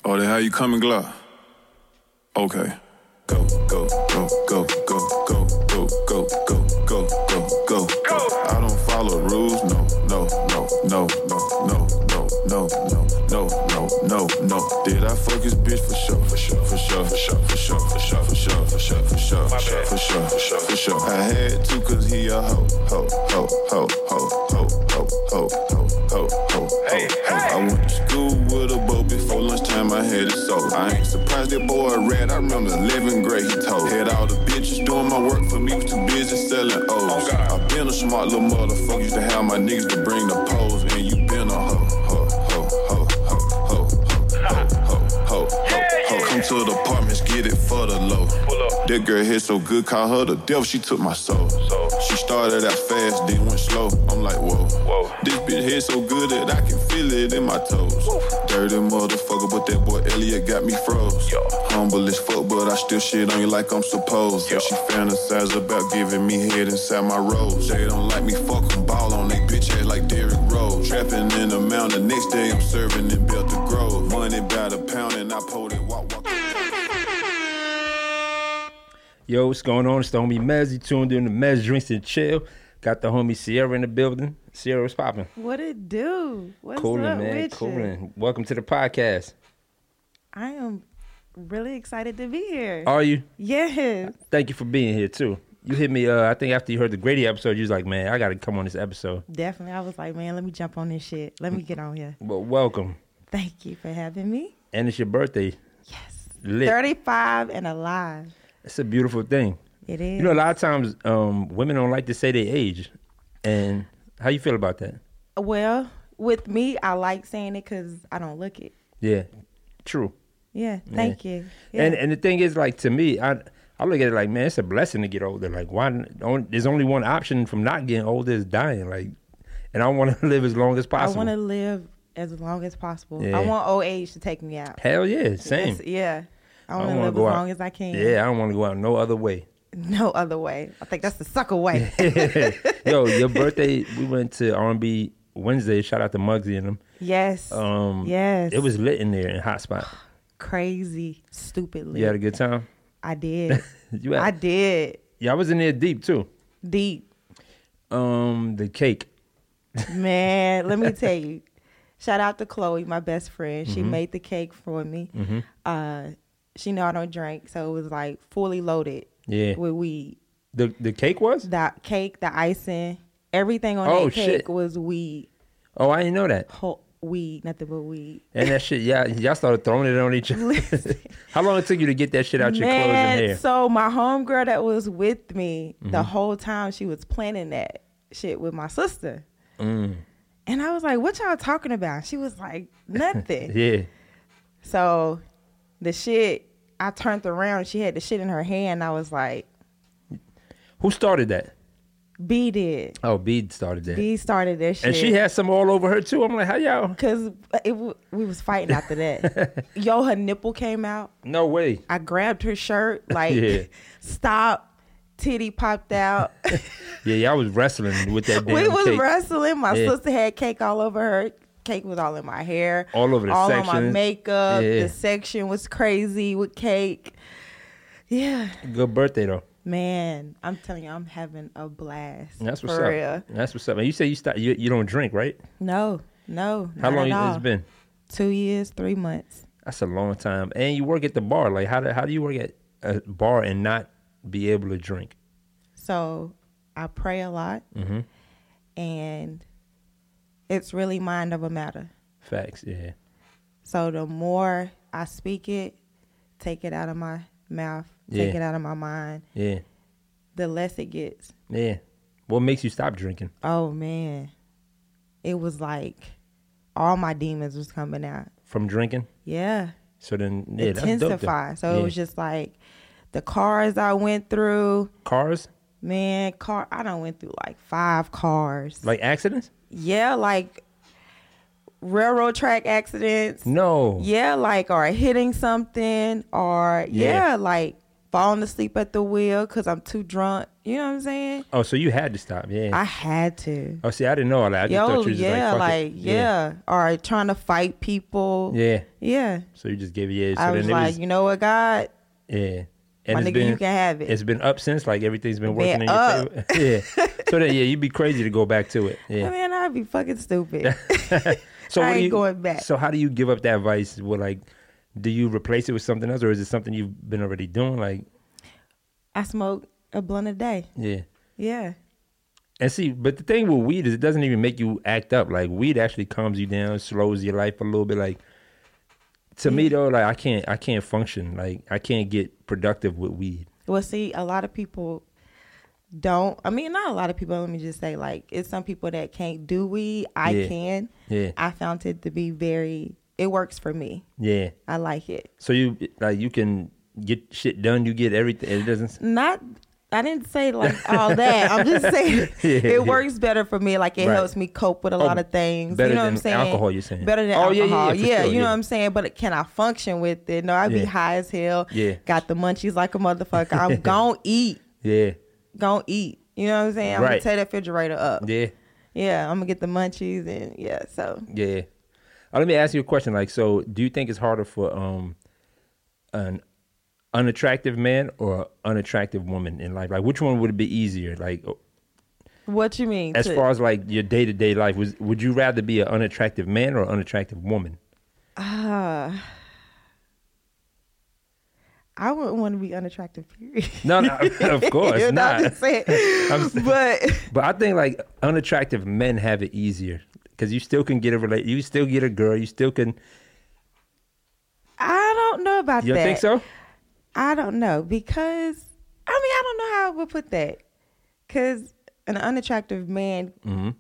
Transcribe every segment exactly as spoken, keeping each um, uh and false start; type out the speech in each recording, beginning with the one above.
Oh, then how you coming, Glock? Okay. Go, go, go, go, go, go, go, go, go, go, go, go, go. I don't follow rules, no, no, no, no, no, no, no, no, no, no, no, no, no. Did I fuck his bitch for sure, for sure, for sure, for sure, for sure, for sure, for sure, for sure, for sure, for sure, for sure, for sure. I had to cause he a hoe, hoe, hoe, hoe, hoe, hoe, hoe, hoe, hoe, hoe, hoe. I went to school with a bow before lunchtime, I had it sold. I ain't surprised that boy red, I remember eleventh grade he told. Had all the bitches doing my work for me, was too busy selling O's. I been a smart little motherfucker, used to have my niggas to bring the pose. And you been a hoe, hoe, hoe, hoe, hoe, hoe, hoe, hoe, hoe, hoe. Come to the apartments, get it for the low. That girl hit so good, call her the devil, she took my soul. She started out fast, then went slow. I'm like, whoa, whoa. This bitch hit so good that I can feel it in my toes. Dirty motherfucker, but that boy Elliot got me froze. Humble as fuck, but I still shit on you like I'm supposed. So she fantasize about giving me head inside my rose. They don't like me, fuck them, ball on they bitch ass like Derrick Rose. Trapping in the mountain, the next day I'm serving in Belter Grove. Money by the pound and I pulled it, walk, walk. Yo, what's going on? It's the homie Mez. You tuned in to Mez Drinks and Chill. Got the homie Sierra in the building. Sierra, what's popping? What it do? What's Coolin', up man. with Coolin'. you? Welcome to the podcast. I am really excited to be here. Are you? Yes. Thank you for being here, too. You hit me, uh, I think after you heard the Grady episode, you was like, man, I got to come on this episode. Definitely. I was like, man, let me jump on this shit. Let me get on here. Well, welcome. Thank you for having me. And it's your birthday. Yes. Lit. thirty-five and alive. It's a beautiful thing. It is. You know, a lot of times um, women don't like to say their age. And how you feel about that? Well, with me, I like saying it because I don't look it. Yeah, true. Yeah, thank Yeah. you. Yeah. And and the thing is, like, to me, I I look at it like, man, it's a blessing to get older. Like, why? Don't, there's only one option from not getting older is dying. Like, and I want to live as long as I possible. want to live as long as possible. Yeah. I want old age to take me out. Hell yeah, same. That's- yeah. I I want to wanna live as go out- long as I can. Yeah, I don't want to go out no other way. No other way. I think that's the sucker way. Yo, your birthday, we went to R and B Wednesday. Shout out to Muggsy and them. Yes. Um, yes. It was lit in there in Hot Spot. Crazy, stupid lit. You had a good time? I did. you had, I did. Yeah, I was in there deep too. Deep. Um, the cake. Man, let me tell you. Shout out to Chloe, my best friend. She Mhm. made the cake for me. Mhm. Uh, she know I don't drink, so it was like fully loaded Yeah. with weed. The the cake was? The cake, the icing, everything on Oh, that cake shit. was weed. Oh, I didn't know that. Whole, weed, nothing but weed. And that shit, yeah, y'all started throwing it on each other. Listen. How long it took you to get that shit out your clothes and Man, hair? so my homegirl that was with me the Mhm. whole time, she was planning that shit with my sister. Mm. And I was like, what y'all talking about? She was like, nothing. Yeah. So the shit, I turned around, she had the shit in her hand. I was like, Who started that? B did. Oh, B started that. B started that shit. And she had some all over her too. I'm like, how y'all? Because it w- we was fighting after that. Yo, her nipple came out. No way. I grabbed her shirt, like, Yeah. stop. Titty popped out. Yeah, y'all was wrestling with that damn we was cake. wrestling. My Yeah. sister had cake all over her. Cake was all in my hair. All over the all on my sections. makeup. Yeah. The section was crazy with cake. Yeah. Good birthday though. Man, I'm telling you, I'm having a blast. That's what's for up. real. That's what's up. And you say you start, you, you don't drink, right? No, no. How not long at all. it's been? Two years, three months. That's a long time. And you work at the bar. Like, how do how do you work at a bar and not be able to drink? So I pray a lot, Mm-hmm. and it's really mind over matter. Facts. Yeah. So the more I speak it, take it out of my mouth, take Yeah. it out of my mind, Yeah. the less it gets. Yeah. What makes you stop drinking? Oh man, it was like all my demons was coming out. From drinking? Yeah, So then, yeah, that's dope. though. intensify. So Yeah. it was just like the cars I went through. Cars? Man, car. I done went through like five cars. Like accidents? Yeah, like railroad track accidents. No. Yeah, like or hitting something or Yeah. yeah, like falling asleep at the wheel because I'm too drunk. You know what I'm saying? Oh, so you had to stop, yeah. I had to. Oh, see, I didn't know all that. I just Yo, thought you were just yeah, like, fuck like, it. yeah. Or trying to fight people. Yeah. Yeah. So you just gave it, yeah. So I then was it like, was, you know what, God? yeah. And My it's nigga, been, you can have it. It's been up since, like everything's been working Been in your up. favor. Yeah. So then, yeah, you'd be crazy to go back to it. Yeah. Man, I'd be fucking stupid. So I what do ain't you, going back. So how do you give up that vice? What, like, do you replace it with something else, or is it something you've been already doing? Like, I smoke a blunt a day. yeah. Yeah. And see, but the thing with weed is it doesn't even make you act up. Like, weed actually calms you down, slows your life a little bit. Like, to me though, like I can't, I can't function. Like, I can't get productive with weed. Well, see, a lot of people don't. I mean, not a lot of people. Let me just say, like, it's some people that can't do weed. I Yeah. can. Yeah. I found it to be very. It works for me. Yeah. I like it. So you like you can get shit done. You get everything. It doesn't. Not. I didn't say like all that. I'm just saying Yeah. it works better for me. Like it Right. helps me cope with a Oh, lot of things. better You know what than I'm saying? alcohol, you're saying? Better than Oh, yeah, yeah, alcohol. yeah, for Yeah, sure, you know yeah. what I'm saying? But can I function with it? No, I be Yeah. high as hell. Yeah. Got the munchies like a motherfucker. I'm gon' eat. Yeah. Gon' eat. You know what I'm saying? I'm Right. gonna tear that refrigerator up. Yeah. Yeah, I'm gonna get the munchies and yeah. So Yeah. Uh, let me ask you a question. Like, so do you think it's harder for um an unattractive man or unattractive woman in life? Like, which one would it be easier? Like, what you mean? as to- far as like your day to day life, was would you rather be an unattractive man or an unattractive woman? Ah. I wouldn't want to be unattractive, period. No, no, of course You know, not. I'm just saying. I'm saying- But But I think like unattractive men have it easier because you still can get a relate. You still get a girl. You still can. I don't know about You that. don't think so? I don't know because I mean I don't know how I would put that because an unattractive man Mm-hmm.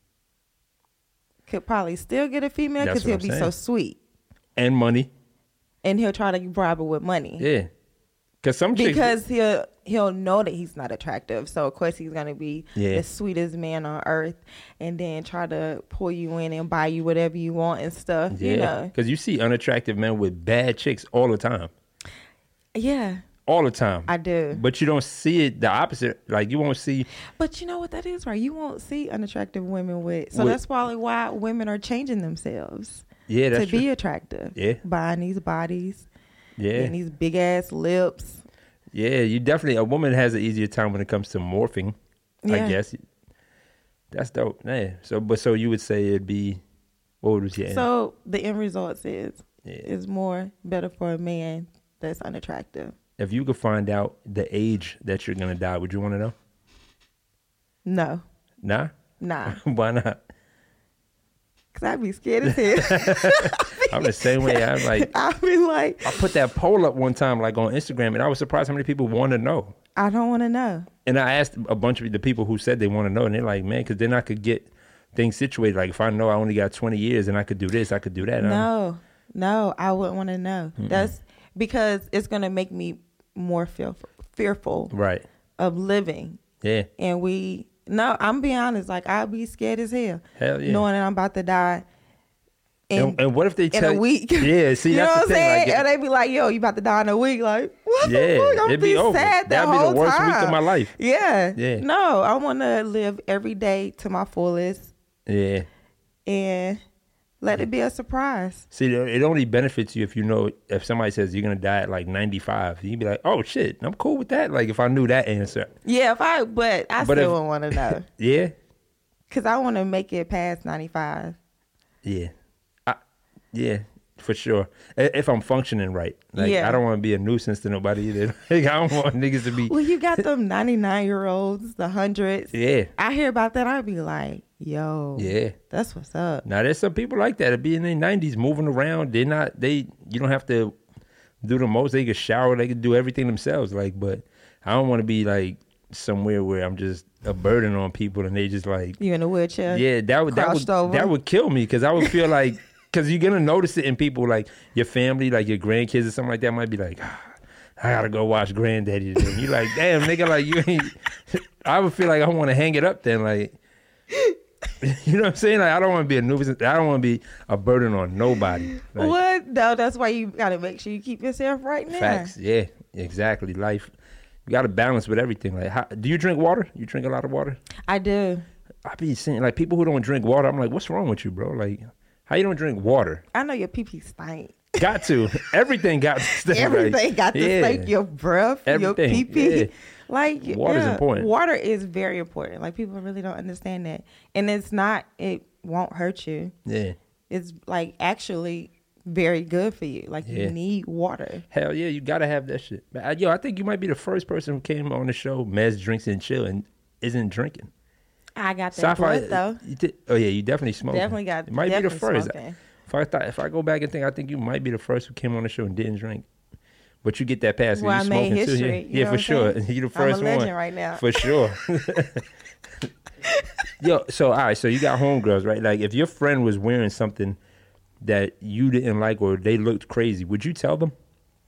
could probably still get a female That's because what he'll I'm be so saying. sweet And money. and he'll try to bribe her with money. Yeah. Because some chicks. Because he'll he'll know that he's not attractive, so of course he's gonna be Yeah. the sweetest man on earth, and then try to pull you in and buy you whatever you want and stuff. Yeah. You know, Because you see unattractive men with bad chicks all the time. yeah, All the time. I do. But you don't see it the opposite. Like, you won't see. But you know what that is, right? You won't see unattractive women with. So With- that's probably why women are changing themselves Yeah, that's to true. be attractive. Yeah. buying these bodies Yeah. and these big ass lips. Yeah, you definitely, a woman has an easier time when it comes to morphing, Yeah. I guess. That's dope. Yeah. So, but so you would say it'd be, what would you say? So the end result is Yeah. is more better for a man that's unattractive. If you could find out the age that you're going to die, would you want to know? No, Nah? nah, Why not? because I'd be scared as hell. I'm the same way. I'm like, I'd be like, I put that poll up one time, like on Instagram, and I was surprised how many people want to know. I don't want to know. And I asked a bunch of the people who said they want to know, and they're like, man, because then I could get things situated. Like, if I know I only got twenty years and I could do this, I could do that. And I'm- No, no, I wouldn't want to know. That's because it's gonna make me more fearful, fearful Right. of living. Yeah. And we, no, I'm being honest. Like I'd be scared as hell, Hell yeah. knowing that I'm about to die. In, And, and what if they in tell a week. Yeah, see, you know that's what I'm the thing. saying? Like, And they be like, "Yo, you about to die in a week?" Like, what yeah, the fuck? I'm it'd be be over. sad that That'd be whole the worst time. week of my life. Yeah, Yeah. No, I want to live every day to my fullest Yeah. and let it be a surprise. See, it only benefits you if you know, if somebody says you're going to die at like ninety-five, you'd be like, oh shit, I'm cool with that. Like if I knew that answer. Yeah, if I, but I But still if- wouldn't want to know Yeah. because I want to make it past ninety-five. Yeah. I, yeah, for sure. I- If I'm functioning right. Like, Yeah. I don't want to be a nuisance to nobody either. Like, I don't want niggas to be. Well, you got them ninety-nine year olds, the hundreds. Yeah. I hear about that. I'd be like, yo, Yeah. that's what's up. Now, there's some people like that that be in their nineties moving around. They're not, they, you don't have to do the most. They can shower. They can do everything themselves. Like, but I don't want to be like somewhere where I'm just a burden on people and they just like, You in a wheelchair? yeah, that would, that would, Crouched over. that would kill me because I would feel like, because you're going to notice it in people like your family, like your grandkids or something like that might be like, ah, I got to go watch granddaddy today. And you're like, damn, nigga, like you ain't, I would feel like I want to hang it up then. Like, You know what I'm saying? Like, I don't want to be a nuisance. I don't want to be a burden on nobody. Like, What? No, that's why you gotta make sure you keep yourself right now. Facts. Yeah, exactly. Life, you got to balance with everything. Like, how, do you drink water? You drink a lot of water? I do. I be saying, like, people who don't drink water, I'm like, what's wrong with you, bro? Like, how you don't drink water? I know your pee pee stink. Got to. Everything got to stink. Everything like, got to yeah. stink. Your breath, Everything, your pee pee. yeah. Like Water's yeah, important. Water is very important. Like people really don't understand that, and it's not. It won't hurt you. Yeah. It's like actually very good for you. Like Yeah. you need water. Hell yeah, you got to have that shit. But, uh, yo, I think you might be the first person who came on the show, Mez Drinks and Chill, and isn't drinking. I got that blood though. You did, oh yeah, you definitely smoking. Definitely got. It might be the definitely first. smoking. If I thought, if I go back and think, I think you might be the first who came on the show and didn't drink. But you get that pass. Well, you I smoking made history. too. Yeah, You yeah know for what I'm sure. saying? You the first I'm a legend one right now. for sure. Yo, so all right, so you got homegirls, right? Like, if your friend was wearing something that you didn't like or they looked crazy, would you tell them?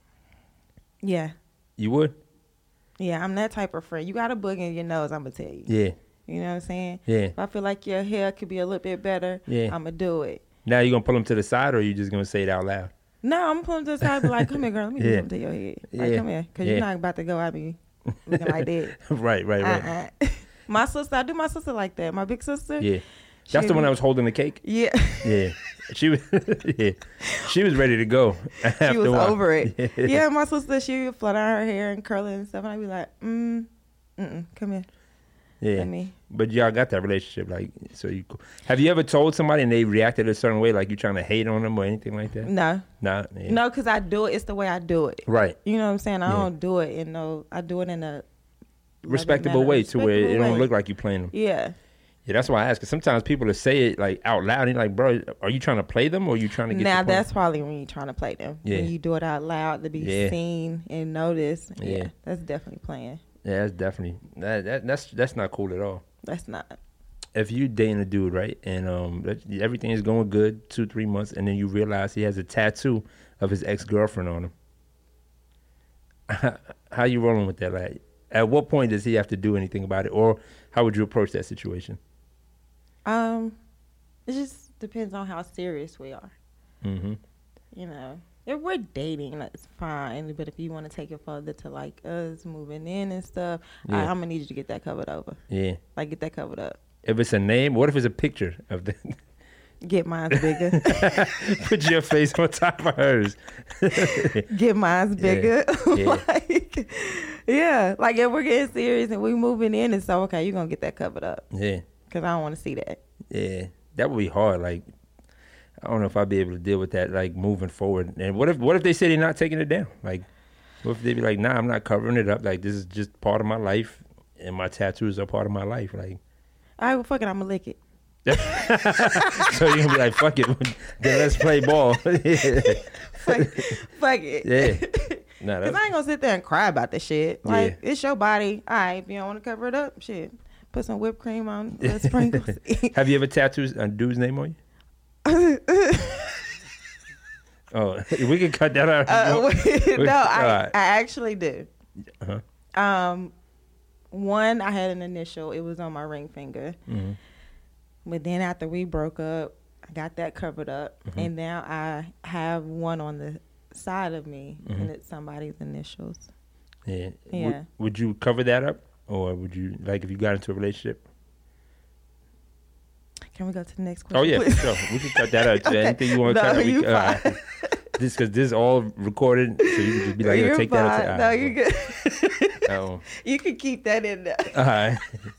Yeah, You would? yeah. I'm that type of friend. You got a boogie in your nose. I'm gonna tell you. Yeah, You know what I'm saying? yeah. If I feel like your hair could be a little bit better, Yeah. I'm gonna do it. Now you gonna pull them to the side, or you just gonna say it out loud? No, I'm pulling to the side, be like, come here, girl, let me do Yeah. something to your head. Like, Yeah. come here, because Yeah. you're not about to go at me looking like that. right, right, right. Uh-uh. My sister, I do my sister like that. My big sister. Yeah, that's the one that was holding the cake. Yeah. Yeah, she was. Yeah, she was ready to go. After She was a while. over it. Yeah. Yeah. My sister, she would flutter her hair and curl it and stuff. And I'd be like, mm, mm-mm, come here. Yeah. Let me. But y'all got that relationship, like, so you. Have you ever told somebody and they reacted a certain way, like you trying to hate on them or anything like that? No. Nah. Yeah. No, because I do it. It's the way I do it. Right. You know what I'm saying? I Yeah. don't do it in no, I do it in a Respectable manner. way to where it Respectable don't way. look like you playing them. Yeah. Yeah, that's why I ask. Cause sometimes people will say it like out loud, and you're like, bro, are you trying to play them or are you trying to get? Now your point? that's probably when you're trying to play them. Yeah. When you do it out loud to be Yeah. seen and noticed. Yeah. Yeah. That's definitely playing. Yeah, that's definitely that, that. That's that's not cool at all. That's not. If you dating a dude, right, and um, that- everything is going good, two three months, and then you realize he has a tattoo of his ex girlfriend on him, how you rolling with that? Like, at what point does he have to do anything about it, or how would you approach that situation? Um, it just depends on how serious we are. Mm-hmm. You know, if we're dating, that's fine. But if you want to take it further to like us moving in and stuff, Yeah. I, I'm gonna need you to get that covered over. Yeah. Like get that covered up. If it's a name, what if it's a picture of the? Get mine bigger. Put your face on top of hers. Get mine bigger. Yeah. like, yeah. Like if we're getting serious and we moving in, and so okay, you're gonna get that covered up Yeah. because I don't want to see that. Yeah. That would be hard. Like, I don't know if I'd be able to deal with that. Like moving forward. And what if what if they say they're not taking it down? Like, what if they be like, nah, I'm not covering it up. Like, this is just part of my life, and my tattoos are part of my life. Like. All right, well, fuck it, I'm gonna lick it. So you're gonna be like, fuck it, then let's play ball. Yeah. Fuck, fuck it. Yeah. Nah, Cause that's, I ain't gonna sit there and cry about this shit. Like Yeah. it's your body. All right, if you don't want to cover it up, shit, put some whipped cream on, little sprinkles. have you ever tattooed a dude's name on you? Oh, we can cut that out. Uh, no, I, Alright. I actually do. Uh-huh. Um, one I had an initial. It was on my ring finger. Mhm. But then after we broke up, I got that covered up, Mm-hmm. and now I have one on the side of me, Mm-hmm. and it's somebody's initials. Yeah. Yeah. Would, would you cover that up, or would you like if you got into a relationship? Can we go to the next question? Oh yeah, please? for sure. We can cut that out. Okay. Anything you want to No, cut? you we, uh, fine. This because this is all recorded, so you can just be like, You're yo, take that fine. out. No, you're good. Um, You can keep that in there. all right.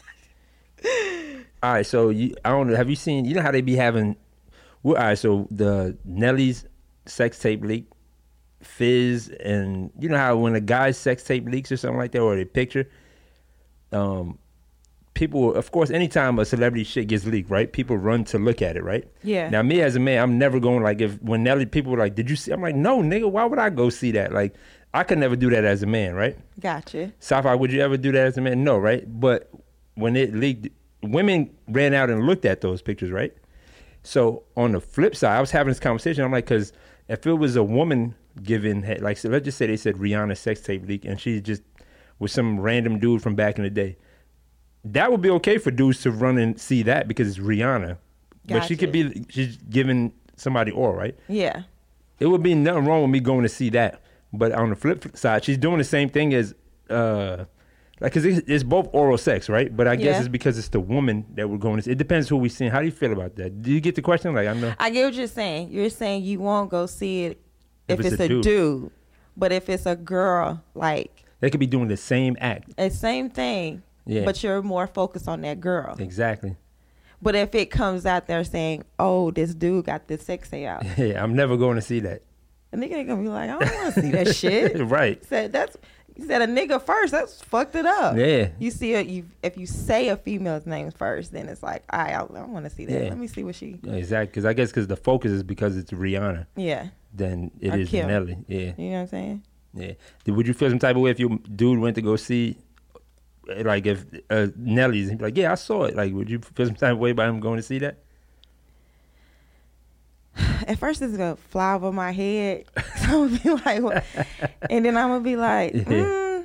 All right. So you, I don't know. Have you seen? You know how they be having? Well, all right. So the Nelly's sex tape leak, Fizz, and you know how when a guy's sex tape leaks or something like that, or a picture, um, people, of course, anytime a celebrity shit gets leaked, right? People run to look at it, right? Yeah. Now, me as a man, I'm never going like if when Nelly people were like, "Did you see?" I'm like, "No, nigga. Why would I go see that?" Like, I could never do that as a man, right? Gotcha. Sci-fi, would you ever do that as a man? No, right? But when it leaked, women ran out and looked at those pictures, right? So on the flip side, I was having this conversation. I'm like, because if it was a woman giving, like, so let's just say they said Rihanna's sex tape leak, and she just was some random dude from back in the day. that would be okay for dudes to run and see that because it's Rihanna. But she Gotcha. could be, she's giving somebody oral, right? Yeah. It would be nothing wrong with me going to see that. But on the flip side, she's doing the same thing as, uh, like, because it's, it's both oral sex, right? But I guess Yeah. it's because it's the woman that we're going to see. It depends who we're seeing. How do you feel about that? Do you get the question? Like, I know. I get what you're saying. You're saying you won't go see it if, If it's, it's a a dude. dude. But if it's a girl, like, They could be doing the same act. it's same thing. Yeah. But you're more focused on that girl. Exactly. But if it comes out there saying, oh, this dude got this sexy out, Yeah, I'm never going to see that. a nigga ain't gonna be like, I don't want to see that shit. Right. Said that's you said a nigga first. That's fucked it up. Yeah. You see a you if you say a female's name first, then it's like, all right, I, I want to see that. Yeah. Let me see what she. Yeah, exactly. Because I guess because the focus is because it's Rihanna, Yeah. then it Or is Kim. Nelly. Yeah. You know what I'm saying? Yeah. Did- Would you feel some type of way if your dude went to go see, uh, like, if uh, Nelly's, and be like, yeah, I saw it. Like, would you feel some type of way about him going to see that? At first, it's gonna fly over my head. So I'm gonna be like, what? And then I'm gonna be like, Yeah. mm,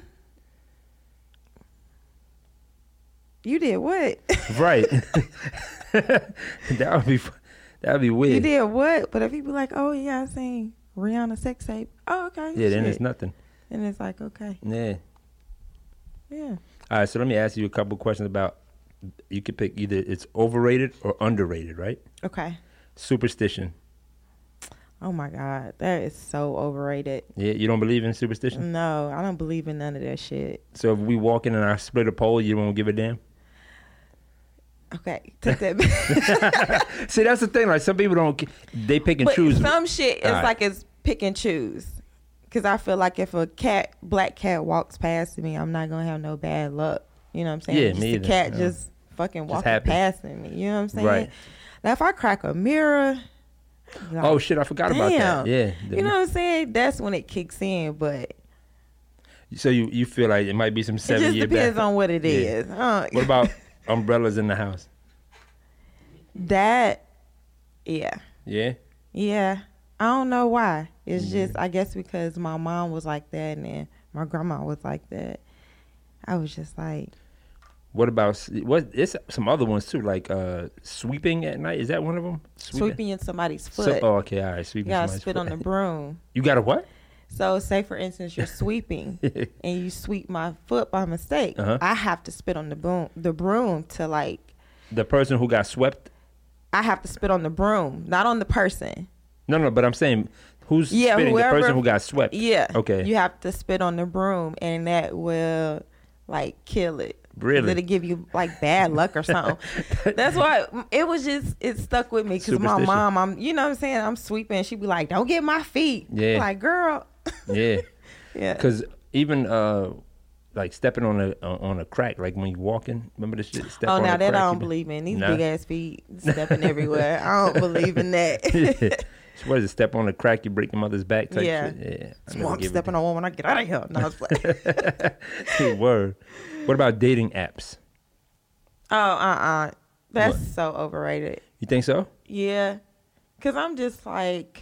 you did what? Right. that would be, that would be weird. You did what? But if he be like, oh yeah, I seen Rihanna sex tape. Oh okay. Yeah, then shit. it's nothing. Then it's like, okay, Yeah. yeah. All right, so let me ask you a couple questions about, you could pick either it's overrated or underrated, right? Okay. Superstition. Oh my God, that is so overrated. Yeah, you don't believe in superstition? No, I don't believe in none of that shit. So if we walk in and I split a pole, you won't give a damn? Okay, take that back. See, that's the thing. Like, some people don't, they pick and But choose. some shit is All right. like it's pick and choose. Cause I feel like if a cat, black cat walks past me, I'm not gonna have no bad luck. You know what I'm saying? Yeah, just me a either. cat Yeah. just fucking Just walking happy. past me. You know what I'm saying? Right. Now if I crack a mirror, like, Oh, shit, I forgot about that. damn. Yeah. You know what I'm saying? That's when it kicks in. But So you, you feel like it might be some it seven just year depends back. on what it Yeah. is. Uh, What about umbrellas in the house? that? Yeah. Yeah? Yeah. I don't know why. It's Yeah. just, I guess because my mom was like that and then my grandma was like that. I was just like, What about, s- what? It's some other ones too, like uh, sweeping at night. Is that one of them? sweeping in somebody's So, foot. oh, okay, all right. You Sweeping gotta somebody's spit foot. on the broom. You got to what? So, say for instance, you're sweeping and you sweep my foot by mistake. Uh-huh. I have to spit on the broom, the broom to like, The person who got swept? I have to spit on the broom, not on the person. No, no, but I'm saying, who's Yeah, spitting? whoever- The person who got swept? Yeah. Okay. You have to spit on the broom and that will like kill it. Really? It'll give you like bad luck or something. That's why it was just, it stuck with me because my Superstition. mom, I'm, you know what I'm saying? I'm sweeping. She'd be like, don't get my feet. Yeah. Like, girl. Yeah. Yeah. Because even uh, like stepping on a uh, on a crack, like when you walking, remember this shit? Step Oh, on now a that crack, I you don't be- believe in. These Nah. big ass feet stepping everywhere. I don't believe in that. What is it? Step on a crack, you break your mother's back type Yeah. shit? Yeah. I So never I'm give a stepping on one when I get out of here. No, I was like, damn. Word. What about dating apps? oh, uh-uh. That's What? so overrated. You think so? Yeah. Because I'm just like,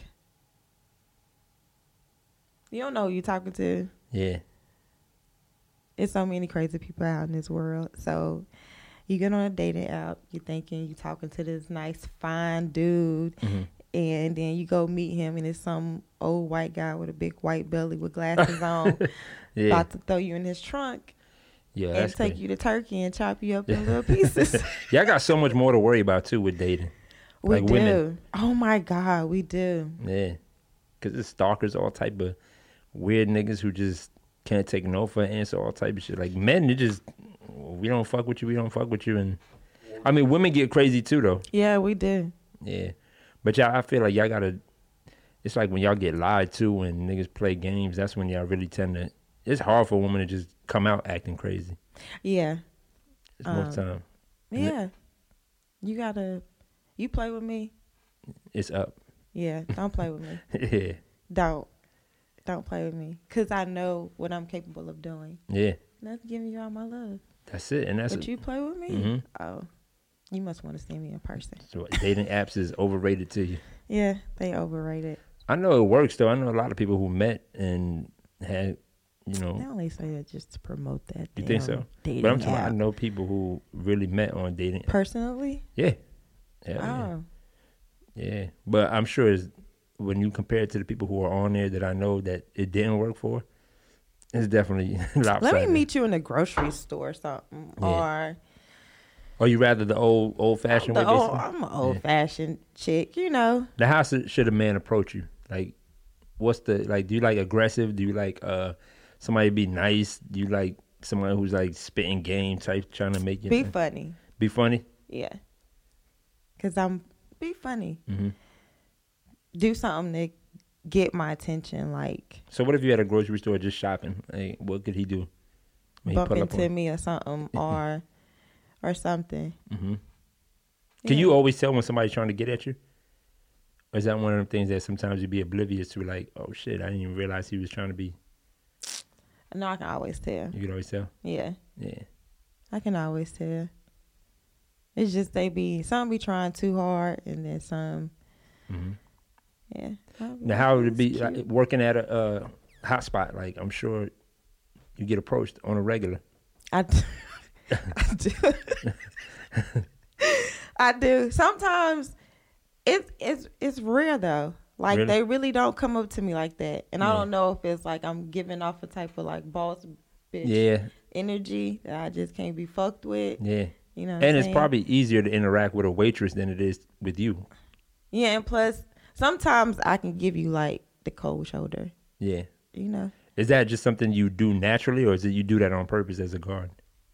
you don't know who you're talking to. Yeah. There's so many crazy people out in this world. So you get on a dating app, you're thinking you're talking to this nice, fine dude, Mhm. and then you go meet him, and it's some old white guy with a big white belly with glasses on, Yeah. about to throw you in his trunk Yeah. and That's take crazy. you to Turkey and chop you up in little pieces. Yeah, I got so much more to worry about too with dating. We Like do. women. Oh my God, we do. Yeah. Because it's stalkers, all type of weird niggas who just can't take no for an answer, all type of shit. Like men, they just, we don't fuck with you, we don't fuck with you. And I mean, women get crazy too, though. Yeah, we do. Yeah. But y'all, I feel like y'all gotta, it's like when y'all get lied to and niggas play games, that's when y'all really tend to, it's hard for a woman to just come out acting crazy. Yeah. It's more Um, time. Yeah. You gotta, you play with me. It's up. Yeah, don't play with me. Yeah. Don't. Don't play with me. Because I know what I'm capable of doing. Yeah. That's giving you all my love. That's it. And that's But you play with me? Mhm. Oh, you must want to see me in person. so dating apps is overrated to you. Yeah, they overrated. I know it works though. I know a lot of people who met and had you know. They only say that just to promote that. You think so? Dating But I'm talking. app. I know people who really met on dating. Personally. Yeah. Yeah. Oh. Yeah. yeah. But I'm sure it's, when you compare it to the people who are on there that I know that it didn't work for, it's definitely lopsided. Let me meet you in a grocery store or something, Yeah. or. Or you rather the old old fashioned way? The old, basically? I'm an old fashioned chick, you know. Now, how should, should a man approach you? Like, what's the like? Do you like aggressive? Do you like uh somebody be nice? Do you like somebody who's like spitting game type, trying to make you Be funny. Be funny. Yeah. Cause I'm be funny. Mm-hmm. Do something to get my attention. Like So what if you at a grocery store just shopping? Like, what could he do? When he bump pull up into on- me or something, or or something. Mhm. Yeah. Can you always tell when somebody's trying to get at you? Or is that one of them things that sometimes you be oblivious to, like, oh shit, I didn't even realize he was trying to be? No, I can always tell. You can always tell. Yeah, Yeah. I can always tell. It's just they be some be trying too hard, and then some. hmm Yeah. I'll be Now, like, how would it "That's be cute." like, working at a uh, hot spot? Like, I'm sure you get approached on a regular. I do. I do. I do. Sometimes it's it's it's rare though. Like Really? they really don't come up to me like that, and I Yeah. don't know if it's like I'm giving off a type of like boss bitch Yeah, energy that I just can't be fucked with. yeah. You know, what And I'm it's saying? probably easier to interact with a waitress than it is with you. yeah. And plus, sometimes I can give you like the cold shoulder. Yeah. You know, Is that just something you do naturally, or is it you do that on purpose as a guard?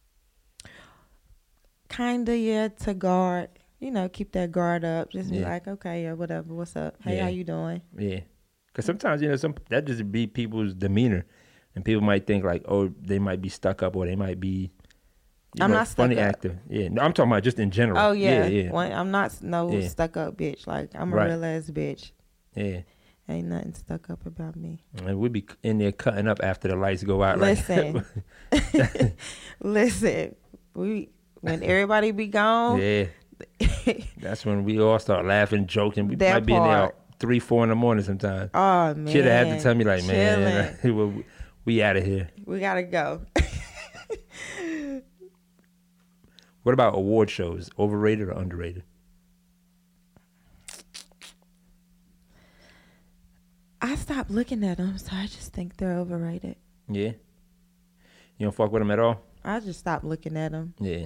kinda yeah to guard. You know, keep that guard up. Just be Yeah. like, okay, yeah, whatever. What's up? Hey, Yeah. how you doing? Yeah. Because sometimes, you know, some that just be people's demeanor. And people might think like, oh, they might be stuck up or they might be you I'm know, not stuck funny up. actor. Yeah. No, I'm talking about just in general. Oh yeah, Yeah, yeah. One- I'm not no Yeah. stuck up bitch. Like I'm a Right. real ass bitch. Yeah. Ain't nothing stuck up about me. And we be in there cutting up after the lights go out. Listen, Like, listen. We when everybody be gone. yeah. That's when we all start laughing, joking. We That might be in there part. three, four in the morning sometimes. Oh man, Should have had to tell me like, man, Chilling. we, we out of here. we gotta go. What about award shows? Overrated or underrated? I stopped looking at them, so I just think they're overrated. Yeah. You don't fuck with them at all? I just stopped looking at them. Yeah.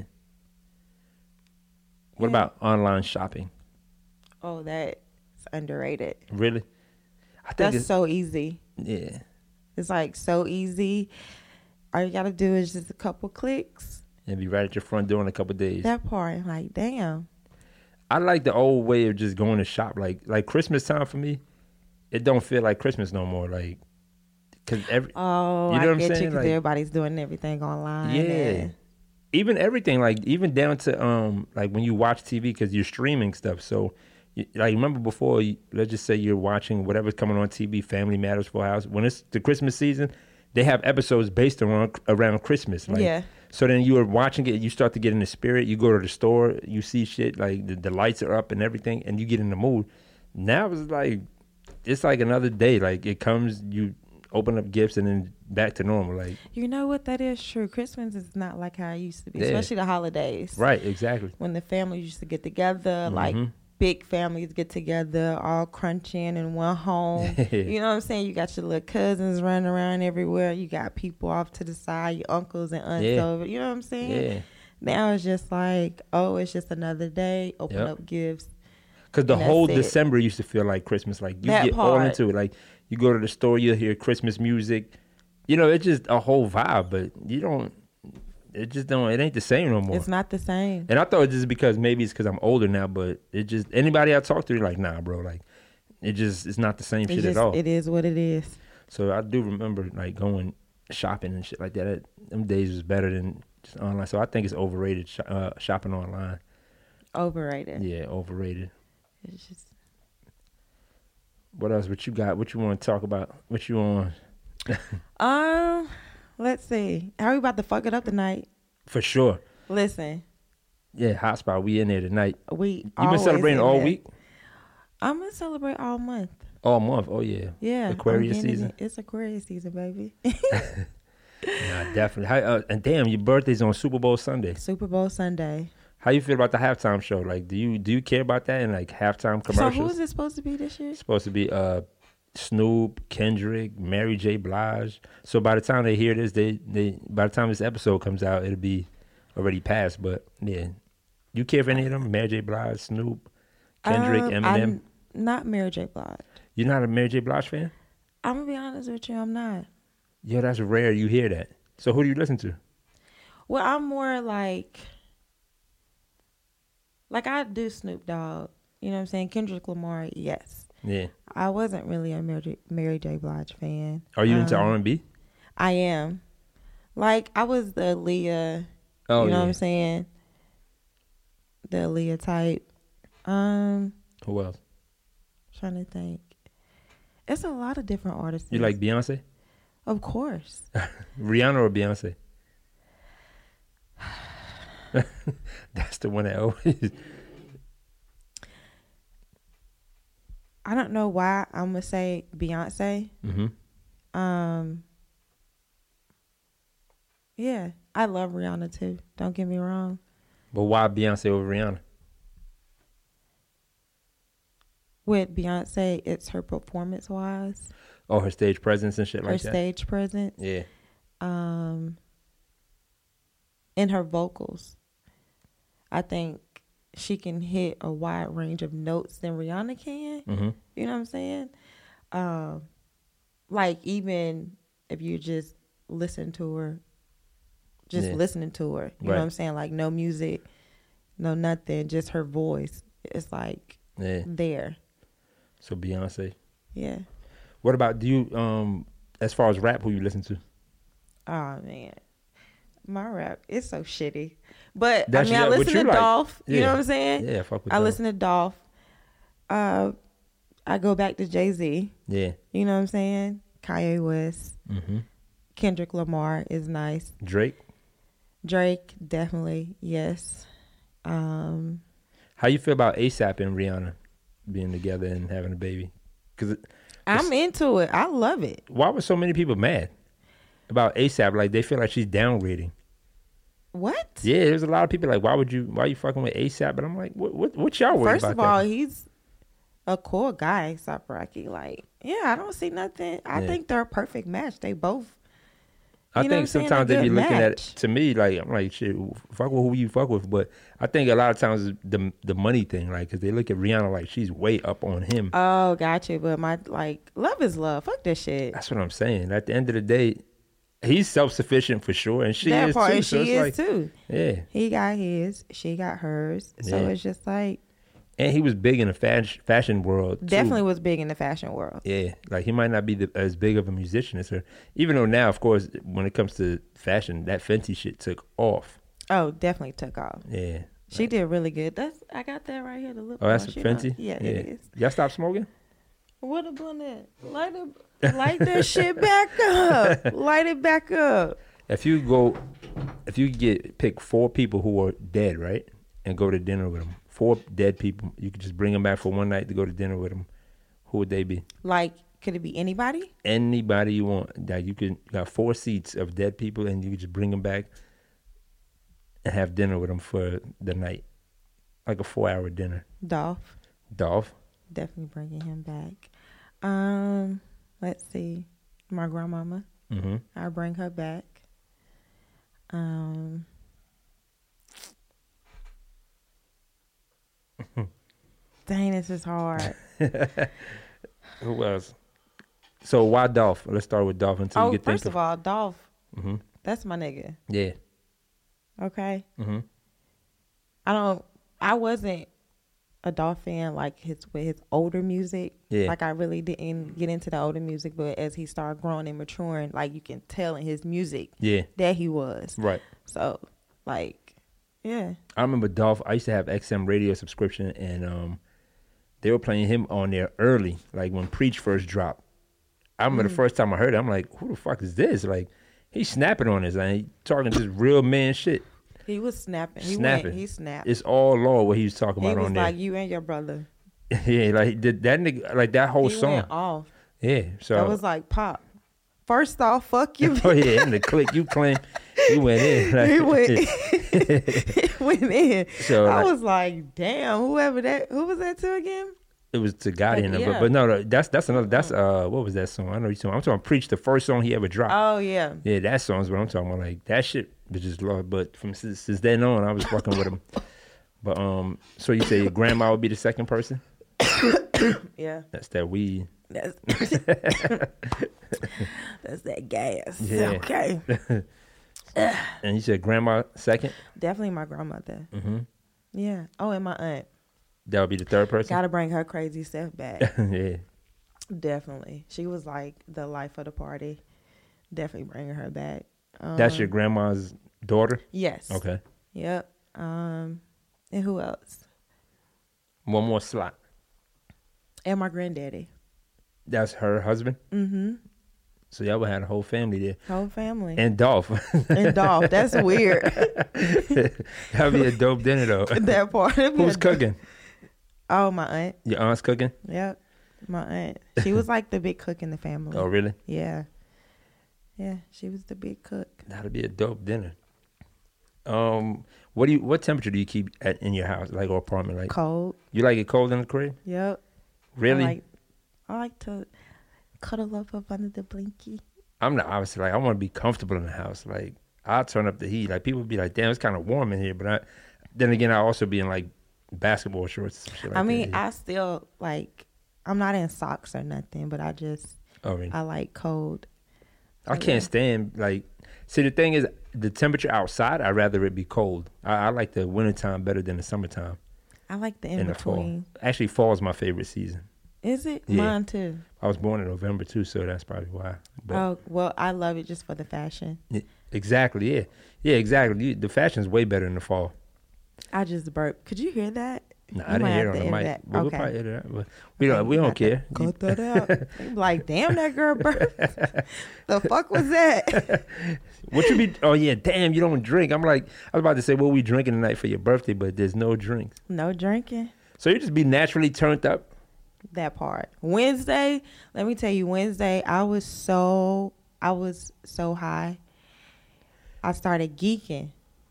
What Yeah. about online shopping? Oh, that's underrated. Really? I think That's it's, so easy. yeah. It's like so easy. All you gotta do is just a couple clicks. And be right at your front door in a couple days. That part, I'm like, damn. I like the old way of just going to shop. Like like Christmas time for me, it don't feel like Christmas no more. Like, cause every Oh, You know I what I'm get you saying? because Like- everybody's doing everything online. yeah, and- even everything like even down to um like when you watch T V because you're streaming stuff. So you, like remember before, you, let's just say you're watching whatever's coming on T V, Family Matters, Full House. When it's the Christmas season, they have episodes based around around Christmas. Like, Yeah. So then you are watching it, you start to get in the spirit. You go to the store, you see shit like the, the lights are up and everything, and you get in the mood. Now it's like it's like another day. Like it comes, you open up gifts, and then back to normal. Like You know what? That is true. Christmas is not like how it used to be, Yeah. especially the holidays. right, exactly. When the families used to get together, like Mhm. big families get together, all crunching in one home. You know what I'm saying? You got your little cousins running around everywhere. You got people off to the side, your uncles and aunts Yeah. over. You know what I'm saying? Yeah. Now it's just like, oh, it's just another day. Open Yep. up gifts. Because the And whole that's it. December used to feel like Christmas. Like you That get all part. into it. Like you go to the store, you hear Christmas music. You know, it's just a whole vibe. But you don't. It just don't. It ain't the same no more. It's not the same. And I thought just because maybe it's because I'm older now, but it just anybody I talk to, like, nah, bro, like it just it's not the same It's shit just, at all. it is what it is. So I do remember like going shopping and shit like that. It, them days was better than just online. So I think it's overrated sh- uh, shopping online. Overrated. Yeah, overrated. It's just What else? What you got? What you want to talk about? What you on? um. Let's see. How we about to fuck it up tonight? For sure. Listen, Yeah, hotspot. We in there tonight. we You been always celebrating in all there. week? I'm gonna celebrate all month. All month. Oh yeah. Yeah. Aquarius I'm getting season. It. It's Aquarius season, baby. Nah, definitely. How, uh, and damn, your birthday's on Super Bowl Sunday. Super Bowl Sunday. How you feel about the halftime show? Like, do you do you care about that and like halftime commercials? So who is it supposed to be this year? It's supposed to be uh Snoop, Kendrick, Mary J. Blige. So by the time they hear this, they they by the time this episode comes out, it'll be already passed. But yeah, you care for any of them? Mary J. Blige, Snoop, Kendrick, Um, Eminem. I'm not Mary J. Blige. You're not a Mary J. Blige fan? I'm gonna be honest with you. I'm not. Yo, that's rare. You hear that. So who do you listen to? Well, I'm more like, like I do Snoop Dogg. You know what I'm saying? Kendrick Lamar, yes. Yeah. I wasn't really a Mary J, Mary J. Blige fan. Are you into Um, R and B? I am. Like I was the Aaliyah. Oh you know yeah. what I'm saying? The Aaliyah type. Um, Who else? trying to think. It's a lot of different artists. You like Beyonce? Of course. Rihanna or Beyonce? That's the one that always. I don't know why I'm gonna say Beyonce. Mm-hmm. Um, yeah, I love Rihanna too. Don't get me wrong. But why Beyonce over Rihanna? With Beyonce, it's her performance wise, Oh, her stage presence and shit her like that. stage presence, Yeah. um, and her vocals. I think she can hit a wide range of notes than Rihanna can. Mm-hmm. You know what I'm saying? Um, like even if you just listen to her, just Yeah. listening to her, you know Right. what I'm saying? Like no music, no nothing, just her voice. It's like Yeah. there. So Beyonce. Yeah. What about do you um as far as rap? Who you listen to? Oh man, my rap is so shitty. But That's I mean, I your- what listen you to like. Dolph. You Yeah. know what I'm saying? Yeah, fuck with I Dolph. listen to Dolph. Uh, I go back to Jay Z. Yeah. You know what I'm saying? Kanye West, Mm-hmm. Kendrick Lamar is nice. Drake. Drake, definitely, yes. Um, How you feel about ASAP and Rihanna being together and having a baby? Because I'm into it. I love it. why were so many people mad about ASAP? Like they feel like she's downgrading. What? Yeah, there's a lot of people like, why would you? Why you fucking with ASAP? But I'm like, what? What, what y'all worried First about? of all, that? he's a cool guy, A$AP Rocky. Like, yeah, I don't see nothing. I Yeah. think they're a perfect match. They both. I you know what think I'm saying? sometimes A they be good looking at it, match. to me like I'm like shit, fuck with who you fuck with. But I think a lot of times it's the the money thing, like, because they look at Rihanna like she's way up on him. Oh, gotcha. But my like, love is love. Fuck that shit. That's what I'm saying. At the end of the day, he's self sufficient for sure, and she that is part, too. and So she it's is like, too. yeah. He got his, she got hers. So Yeah. it's just like And he was big in the fashion fashion world. Too. definitely was big in the fashion world. Yeah, like he might not be the, as big of a musician as her, even though now, of course, when it comes to fashion, that Fenty shit took off. Oh, definitely took off. Yeah. She did really good. That's I got that right here. The lip Oh, that's gloss, you know? Fenty. Yeah, it is. Y'all stop smoking? What about that? Light it, light that shit back up. Light it back up. If you go, if you get pick four people who are dead, right, and go to dinner with them, four dead people, you could just bring them back for one night to go to dinner with them. Who would they be? Like, could it be anybody? Anybody you want. That you can you got four seats of dead people, and you can just bring them back and have dinner with them for the night, like a four-hour dinner. Dolph. Dolph. Definitely bringing him back. Um, let's see. My grandmama. Mm-hmm. I'll bring her back. Um, dang, this is hard. Who else? So why Dolph? Let's start with Dolph until Oh, you get first think of all, Dolph. Mm-hmm. That's my nigga. Yeah. Okay. Mm-hmm. I don't. I wasn't a Dolph fan like his with his older music. Yeah. Like I really didn't get into the older music, but as he started growing and maturing, like you can tell in his music Yeah. that he was. Right. So, like, yeah. I remember Dolph. I used to have X M radio subscription, and um, they were playing him on there early, like when Preach first dropped. I remember Mm. the first time I heard it, I'm like, "Who the fuck is this?" Like, he's snapping on this, and he talking just real man shit. He was snapping. He Snapping. went. He snapped. It's all law what he was talking he about was on like there. you and your brother. Yeah, like that, that nigga, like that whole He song. went off. Yeah, so That was like pop. First off, fuck you. oh yeah, in the click you claim you went in. Like, He went, he went in. So, I like- was like, damn, whoever that, who was that to again? It was to God in Like, there, but, yeah. but no, no, that's that's another. That's uh, what was that song? I know you talking. I'm talking Preach, the first song he ever dropped. Oh yeah. Yeah, that song's what I'm talking about. Like that shit was just love. But from since, since then on, I was fucking with him. But um, so you say your grandma would be the second person? Yeah. That's that weed. That's that's that gas. Yeah. Okay. And you said grandma second? Definitely my grandmother. Mm-hmm. Yeah. Oh, and my aunt. That would be the third person. Gotta bring her crazy stuff back. Yeah. Definitely. She was like the life of the party. Definitely bringing her back. Um, That's your grandma's daughter? Yes. Okay. Yep. Um, and who else? One more slot. And my granddaddy. That's her husband? Mm-hmm. So y'all would have a whole family there. Whole family. And Dolph. And Dolph. That's weird. That'd be a dope dinner though. That part. Who's cooking? Oh, my aunt. Your aunt's cooking? Yep. My aunt. She was like the big cook in the family. Oh, really? Yeah. Yeah, she was the big cook. That'd be a dope dinner. Um, what do you? What temperature do you keep at in your house, like or apartment? Like Cold. you like it cold in the crib? Yep. Really? I like, I like to cuddle up up under the blankie. I'm not obviously like I want to be comfortable in the house. Like I'll turn up the heat. Like people be like, damn, it's kind of warm in here. But I, then again, I also be in like basketball shorts. And shit like I mean, that. I still like. I'm not in socks or nothing, but I just oh, really? I like cold. I can't stand like. See, the thing is, the temperature outside, I'd rather it be cold. I, I like the wintertime better than the summertime. I like the in, In the between. fall, actually, fall is my favorite season. Is it? Yeah. Mine too. I was born in November too, so that's probably why. But Oh well, I love it just for the fashion. yeah, exactly, yeah, yeah, exactly. You- The fashion's way better in the fall. I just burped. Could you hear that? Nah, You I didn't might hear it have on to the edit mic. that. But we'll Okay. probably edit that. But we don't. We don't care. Cut that out. They be like, damn, that girl burped. The fuck was that? What you be? Oh yeah, damn, you don't drink. I'm like, I was about to say, what we drinking tonight for your birthday, but there's no drinks. No drinking. So you just be naturally turned up. That part. Wednesday, let me tell you, Wednesday, I was so, I was so high. I started geeking.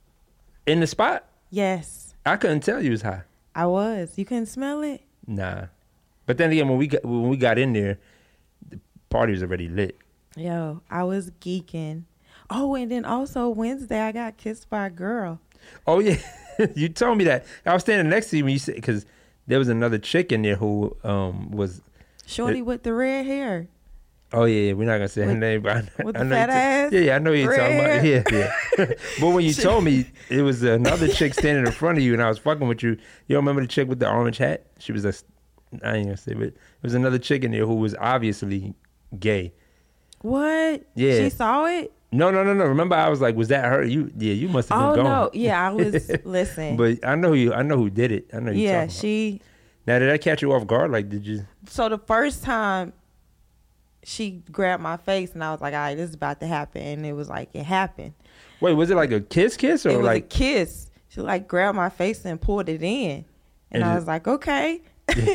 In the spot, Yes, I couldn't tell you was high. I was. You couldn't smell it? Nah, but then again, when we got when we got in there, the party was already lit. Yo, I was geeking. Oh, and then also Wednesday, I got kissed by a girl. Oh yeah, you told me that. I was standing next to you when you said because there was another chick in there who um was. Shorty It- with the red hair. Oh yeah, yeah, we're not gonna say her With- name, but I, know- with I the know fat you ta- ass, Yeah, yeah, I know you're talking about. red. Yeah, yeah. But when you told me it was another chick standing in front of you, and I was fucking with you. You don't remember the chick with the orange hat? She was a. I ain't gonna say, but it was another chick in there who was obviously gay. What? Yeah. She saw it? No, no, no, no. Remember, I was like, "Was that her?" You, yeah, you must have been Oh, gone. no. Yeah, I was, listen. But I know you. I know who did it. I know you. Yeah, talking she. About. Now, did I catch you off guard? Like, did you? So the first time she grabbed my face and I was like, all right, this is about to happen. And it was like, it happened. Wait, was it like a kiss, kiss, or It was like? a kiss. She like grabbed my face and pulled it in. And, And I it- was like, okay.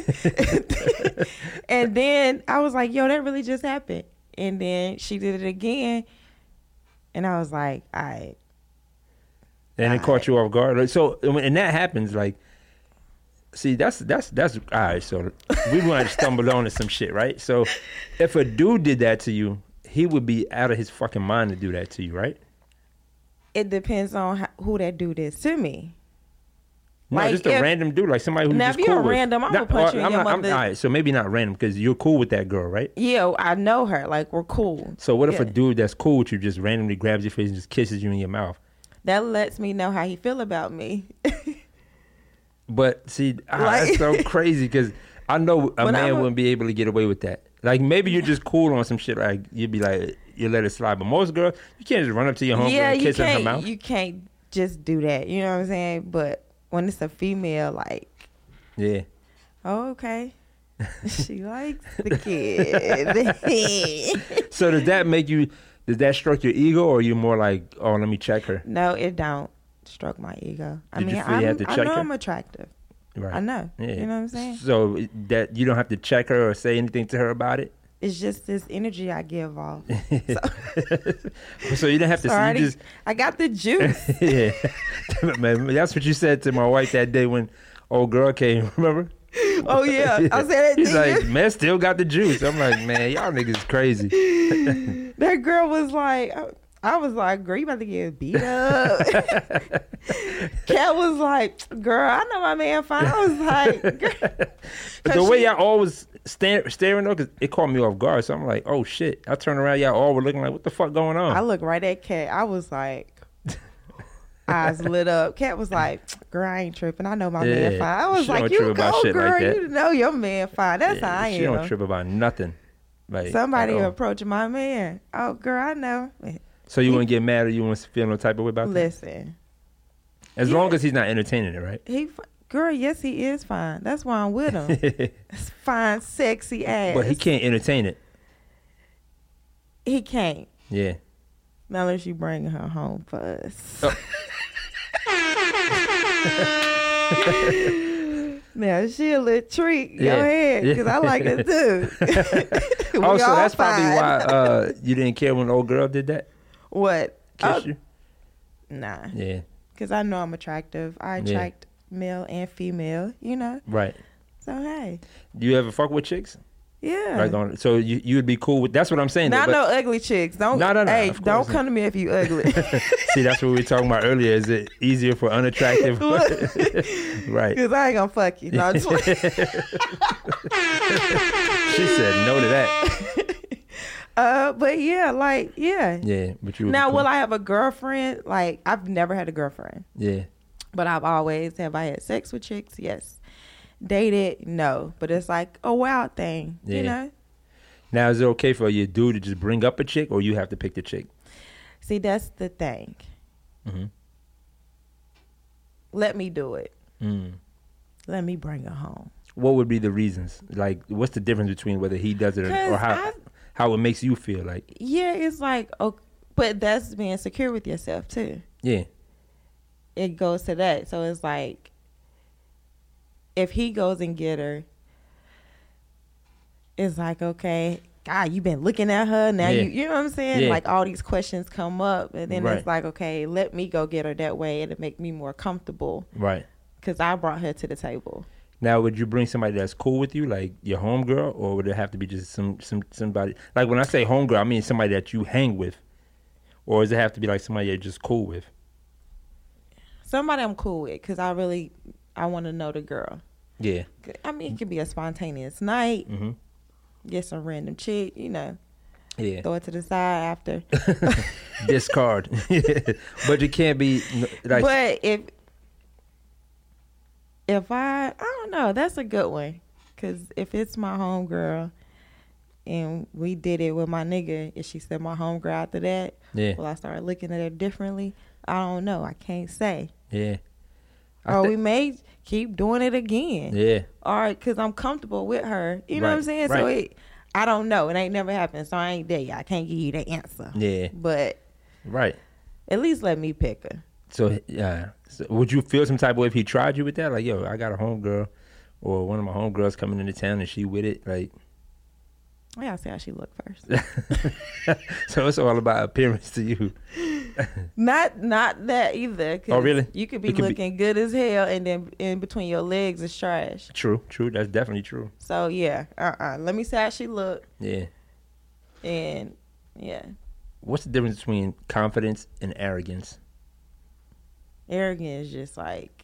And then I was like, yo, that really just happened. And then she did it again. And I was like, all right. And it caught you off guard. Like, so when and that happens, like, see, that's that's that's all right. So we might stumble onto some shit, right? So if a dude did that to you, he would be out of his fucking mind to do that to you, right? It depends on how, who that dude is to me. No, Like, just a if- random dude, like somebody who's Now, just if you're cool with. random, I'm Not- gonna punch or- you in I'm your not- I'm- mother- all right, so maybe not random because you're cool with that girl, right? Yeah, I know her. Like, we're cool. So what if a Yeah. dude that's cool with you just randomly grabs your face and just kisses you in your mouth? That lets me know how he feel about me. But see, ah, Like- that's so crazy because I know a But man I'm a- wouldn't be able to get away with that. Like maybe you're just cool on some shit. Like you'd be like, you let it slide. But most girls, you can't just run up to your homegirl yeah, and you kiss her in her can't. mouth. You can't just do that. You know what I'm saying? But when it's a female, like, Yeah. oh, okay, she likes the kid. So does that make you? Does that stroke your ego, or are you more like, oh, let me check her? No, it don't stroke my ego. I Did you mean, feel you I'm, had to I check know her? I'm attractive. Right. I know. Yeah. You know what I'm saying? So that you don't have to check her or say anything to her about it. It's just this energy I give off. So, So you didn't have to. so I, You already- just I got the juice. yeah. Man, that's what you said to my wife that day when old girl came. Remember? Oh yeah, I said that. He's to like, you. man, still got the juice. I'm like, man, y'all niggas crazy. That girl was like, I was like, girl, you about to get beat up. Cat was like, girl, I know my man fine. I was like, girl. But the 'Cause way she- y'all all was sta- staring though, cause it caught me off guard. So I'm like, oh shit. I turned around, y'all all were looking like, what the fuck going on? I looked right at Cat. I was like, eyes lit up. Cat was like, girl, I ain't tripping. I know my man Yeah, fine. I was she like, don't you trip about go, shit like girl. that. You know your man fine. That's Yeah, how I she am. don't trip about nothing. Like Somebody at all. approaching my man. Oh, girl, I know. So you wouldn't get mad or you wouldn't feel no type of way about that? Listen, As yeah. long as he's not entertaining it, right? he, f- girl, yes, he is fine. That's why I'm with him. It's fine, sexy ass. But he can't entertain it. He can't. Yeah. Not unless you bring her home for us. Oh. Now she a little treat. Go Yeah. ahead, Yeah. because I like her too. We Oh, so all that's probably fine. why uh, you didn't care when the old girl did that? What? Kiss Oh, you? nah, Yeah. because I know I'm attractive. I Yeah. attract male and female. You know. Right. So hey, Do you ever fuck with chicks? yeah. Like on, so you you would be cool with? That's what I'm saying. though, Not but- no ugly chicks. Don't. No, no, no, Hey, of don't course come to me if you ugly. See, that's what we were talking about earlier. Is it easier for unattractive? Right. Because I ain't gonna fuck you. No, I'm just- She said no to that. uh, but yeah, like yeah. Yeah, but you. would be Now, cool. will I have a girlfriend? Like, I've never had a girlfriend, Yeah. but I've always have I had sex with chicks? Yes. Dated? No. But it's like a wild thing, Yeah. you know. Now, is it okay for your dude to just bring up a chick, or you have to pick the chick? See, that's the thing. Mm-hmm. Let me do it. Mm. Let me bring her home. What would be the reasons? Like, what's the difference between whether he does it or, 'Cause or how I- how it makes you feel? Like, Yeah, it's like, oh, but that's being secure with yourself too. yeah, It goes to that. So it's like, if he goes and get her, it's like, okay, God, you been looking at her now. Yeah. You, you know what I'm saying? Yeah. Like all these questions come up, and then Right. it's like, okay, let me go get her that way. It'll make me more comfortable right. because I brought her to the table. Now, would you bring somebody that's cool with you, like your homegirl, or would it have to be just some some somebody? Like when I say homegirl, I mean somebody that you hang with, or does it have to be like somebody you're just cool with? Somebody I'm cool with because I really, I want to know the girl. Yeah. I mean, it could be a spontaneous night. Mm-hmm. Get some random chick, you know, Yeah. throw it to the side after. Discard. But you can't be like. But if if I I don't know, that's a good one. Cause if it's my homegirl and we did it with my nigga, if she said my homegirl after that, Yeah. will I start looking at her differently? I don't know. I can't say. Yeah. I Or thi- we may keep doing it again. Yeah. Or because I'm comfortable with her. You know what I'm Right, saying? So right. it, I don't know. It ain't never happened. So I ain't there yet. I can't give you the answer. Yeah. But Right. at least let me pick her. So yeah. So would you feel some type of way if he tried you with that? Like, yo, I got a homegirl, or one of my homegirls coming into town and she with it. Like, I gotta see how she look first. so it's all about appearance to you. Not not that either. 'Cause Oh, really? You could be It could be- looking good as hell, and then in between your legs is trash. True. True. That's definitely true. So yeah, uh, uh let me see how she look, Yeah. and yeah, What's the difference between confidence and arrogance? arrogant is just like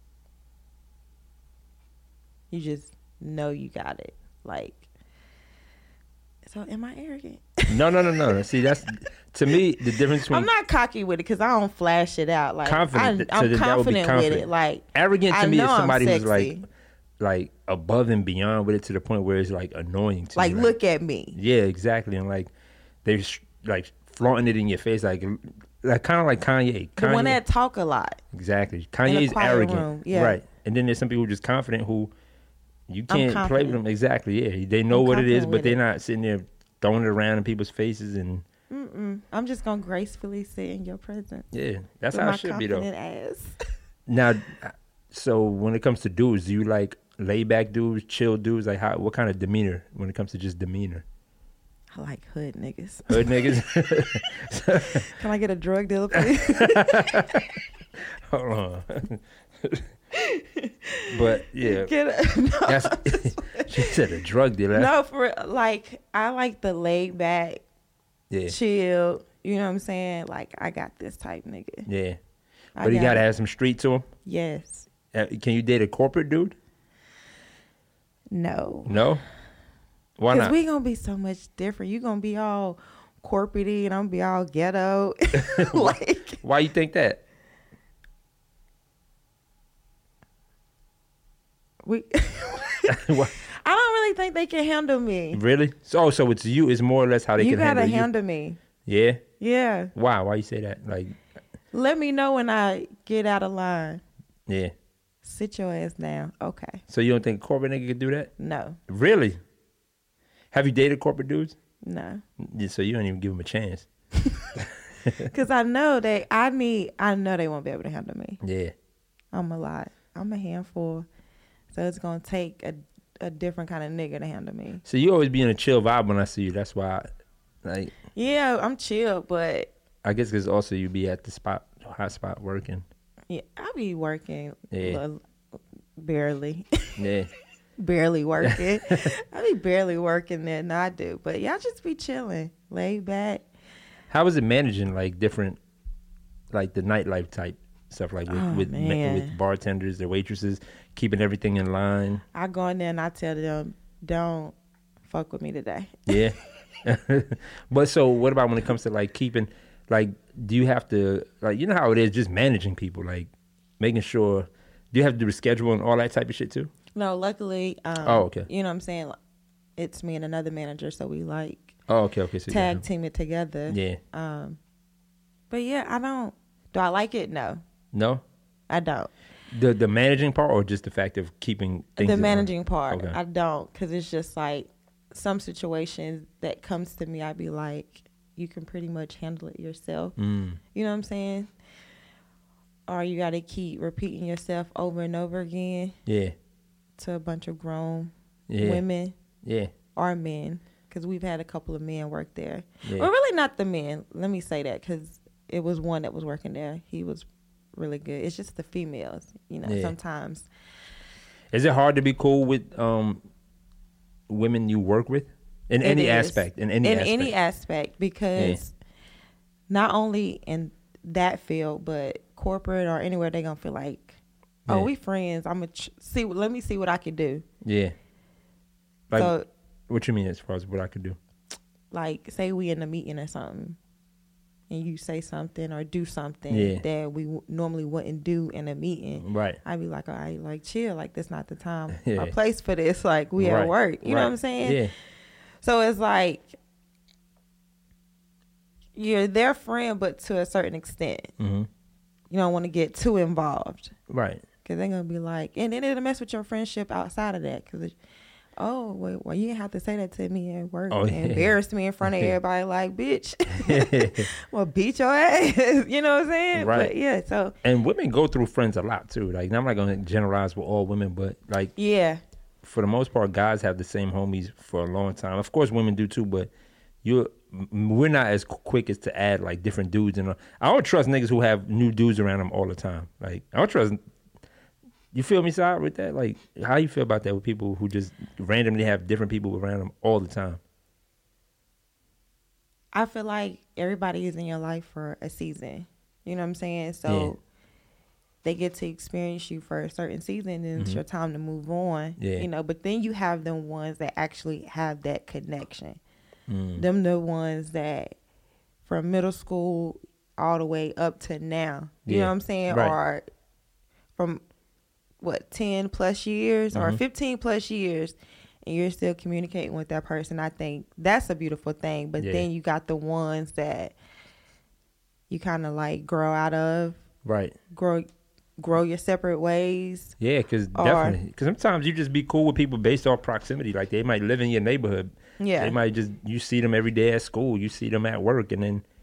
you just know you got it. Like, so am I arrogant? No, no, no, no. See, that's to me the difference between I'm not cocky with it because I don't flash it out. Like Confident, I, so I'm then that would be confident with confident. it. Like arrogant to I me know is I'm somebody who's like sexy. like above and beyond with it to the point where it's like annoying to Like me. look at me. Yeah, exactly. And like they're sh- like flaunting it in your face, like like kind of like Kanye. The one Kanye- that talk a lot. exactly. Kanye's quiet arrogant, room, yeah. right? And then there's some people who are just confident who you I'm can't play with confident. them. Exactly. Yeah, they know I'm what it is, confident but with they're it. not sitting there throwing it around in people's faces. And Mm-mm. I'm just gonna gracefully sit in your presence. yeah, that's with how my it should be though. confident ass. Now, So when it comes to dudes, do you like laid back dudes, chill dudes? Like how? What kind of demeanor when it comes to just demeanor? I like hood niggas. Hood niggas. Can I get a drug dealer, please? Hold on. But yeah, Get a, no, that's, she said a drug dealer. no, for like I like the laid back, Yeah, chill. You know what I'm saying? Like I got this type nigga. yeah. I But he got gotta it. have some street to him. Yes. Uh, can you date a corporate dude? No. No. Why Because not? we gonna be so much different. You gonna be all corporate-y and I'm gonna be all ghetto. Like Why you think that? we. Why- I don't really think they can handle me. Really? So, so it's you. It's more or less how they You can gotta handle, handle me. you. Yeah. Yeah. Why? Why you say that? Like, Let me know when I get out of line. yeah. Sit your ass down. Okay. So you don't think a corporate nigga could do that? No. Really? Have you dated corporate dudes? No. Yeah, so you don't even give them a chance. Because I know they. I need. I know they won't be able to handle me. Yeah. I'm a lot. I'm a handful. So it's gonna take a a different kind of nigga to handle me. So you always be in a chill vibe when I see you. That's why, I, like, Yeah, I'm chill, but I guess because also you be at the spot, hot spot working. yeah, I be working. Yeah. l- barely, Yeah. barely working. I be barely working there. No, I do, but y'all just be chilling, laid back. How is it managing like different, like the nightlife type stuff, like with Oh, with, ma- man. with bartenders, their waitresses, keeping everything in line? I go in there and I tell them, don't fuck with me today. Yeah. But so what about when it comes to like keeping, like, do you have to, like, you know how it is just managing people, like making sure, do you have to do the schedule and all that type of shit too? No, luckily, um, Oh, okay. you know what I'm saying? It's me and another manager, so we like Oh, okay, okay. So tag team it together. Yeah. Um, but yeah, I don't. Do I like it? No, No? I don't. The the managing part or just the fact of keeping things The in line? managing part, Okay. I don't, because it's just like some situations that comes to me, I'd be like, you can pretty much handle it yourself. Mm. You know what I'm saying? Or you got to keep repeating yourself over and over again Yeah. to a bunch of grown Yeah. women Yeah. or men, because we've had a couple of men work there. Yeah. Well, really not the men. Let me say that, because it was one that was working there. He was really good. It's just the females, you know, Yeah. sometimes. Is it hard to be cool with um women you work with in It any is. aspect? In any in aspect. any aspect, because not only in that field, but corporate or anywhere, they gonna feel like, oh, Yeah. we friends. I'm gonna ch- see. Let me see what I can do. Yeah. Like, so, what you mean as far as what I could do? like, say we in a meeting or something, and you say something or do something Yeah. that we w- normally wouldn't do in a meeting. Right. I'd be like, all right, like, chill. Like, this not the time Yeah. or place for this. Like, we Right. at work. You know Right. what I'm saying? Yeah. So it's like you're their friend, but to a certain extent. Mm-hmm. You don't want to get too involved, Right. because they're gonna be like, and then it'll mess with your friendship outside of that. Because, oh, wait, well, you didn't have to say that to me at work. Oh, and yeah. embarrass me in front of everybody, like, bitch. Well, beat your ass. You know what I'm saying? Right. But yeah, so And women go through friends a lot too. Like, I'm not gonna generalize with all women, but like yeah, for the most part, guys have the same homies for a long time. Of course, women do too, but you, we're not as quick as to add like different dudes. And I don't trust niggas who have new dudes around them all the time. Like, I don't trust. You feel me, side with that? Like, how you feel about that with people who just randomly have different people around them all the time? I feel like everybody is in your life for a season. You know what I'm saying? So Yeah. they get to experience you for a certain season, and it's Mhm. your time to move on. Yeah. You know, but then you have them ones that actually have that connection. Mm. Them the ones that from middle school all the way up to now. You Yeah. know what I'm saying? Right. Or from what, ten plus years or Mhm. fifteen plus years, and you're still communicating with that person. I think that's a beautiful thing. But Yeah. then you got the ones that you kind of like grow out of, Right. grow grow your separate ways. Yeah, because Or- definitely. Because sometimes you just be cool with people based off proximity. Like, they might live in your neighborhood. Yeah. They might just, you see them every day at school. You see them at work. And then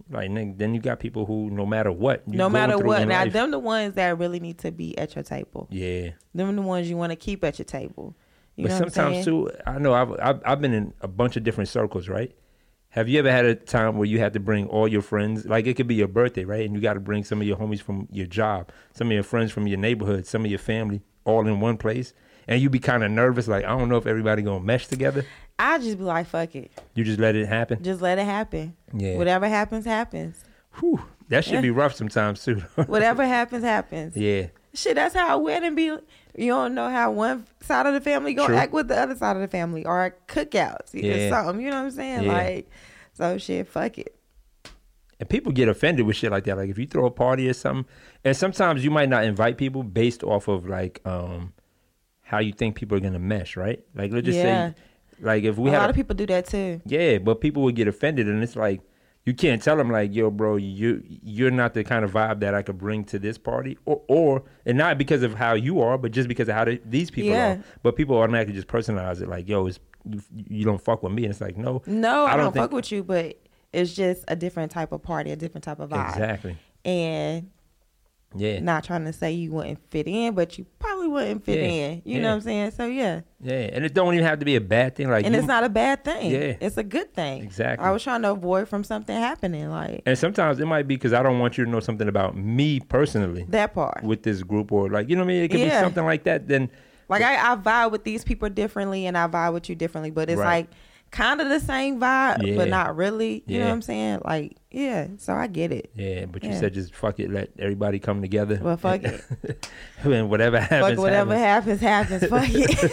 Like nigga, then you got people who no matter what, you No going matter through what. in Now, life- them the ones that really need to be at your table. Yeah. Them the ones you want to keep at your table. You But know what I'm sometimes saying? too, I know I've, I've I've been in a bunch of different circles, right? Have you ever had a time where you had to bring all your friends? Like it could be your birthday, right? And you got to bring some of your homies from your job, some of your friends from your neighborhood, some of your family, all in one place, and you be kind of nervous, like I don't know if everybody gonna mesh together. I just be like, fuck it. You just let it happen. Just let it happen. Yeah. Whatever happens, happens. Whew, that should be rough sometimes too. Whatever happens, happens. Yeah. Shit, that's how a wedding be. You don't know how one side of the family gonna True. act with the other side of the family, or at cookouts, Yeah. or something. You know what I'm saying? Yeah. Like, so shit, fuck it. And people get offended with shit like that. Like if you throw a party or something, and sometimes you might not invite people based off of like um how you think people are gonna mesh, right? Like let's just Yeah. say, like if we a had lot a- of people do that too. yeah, but people would get offended, and it's like you can't tell them like, yo, bro, you you're not the kind of vibe that I could bring to this party, or or and not because of how you are, but just because of how they, these people Yeah. are. But people automatically just personalize it like, yo, it's you, you don't fuck with me, and it's like, no, No, I, don't, think- fuck with you, but it's just a different type of party, a different type of vibe. Exactly. And Yeah. not trying to say you wouldn't fit in, but you probably wouldn't fit Yeah. in. You Yeah. know what I'm saying? So yeah. Yeah, and it don't even have to be a bad thing. Like, And you- it's not a bad thing. Yeah. It's a good thing. Exactly. I was trying to avoid from something happening, like and sometimes it might be because I don't want you to know something about me personally that part. with this group, or like, you know what I mean? It could Yeah. be something like that. Then, Like I, I vibe with these people differently, and I vibe with you differently, but it's Right. like kind of the same vibe, Yeah. but not really. You know Yeah. what I'm saying? Like, yeah. So I get it. yeah, but you Yeah. said just fuck it, let everybody come together. Well, fuck it. And whatever happens, Fuck whatever happens. happens, happens. Fuck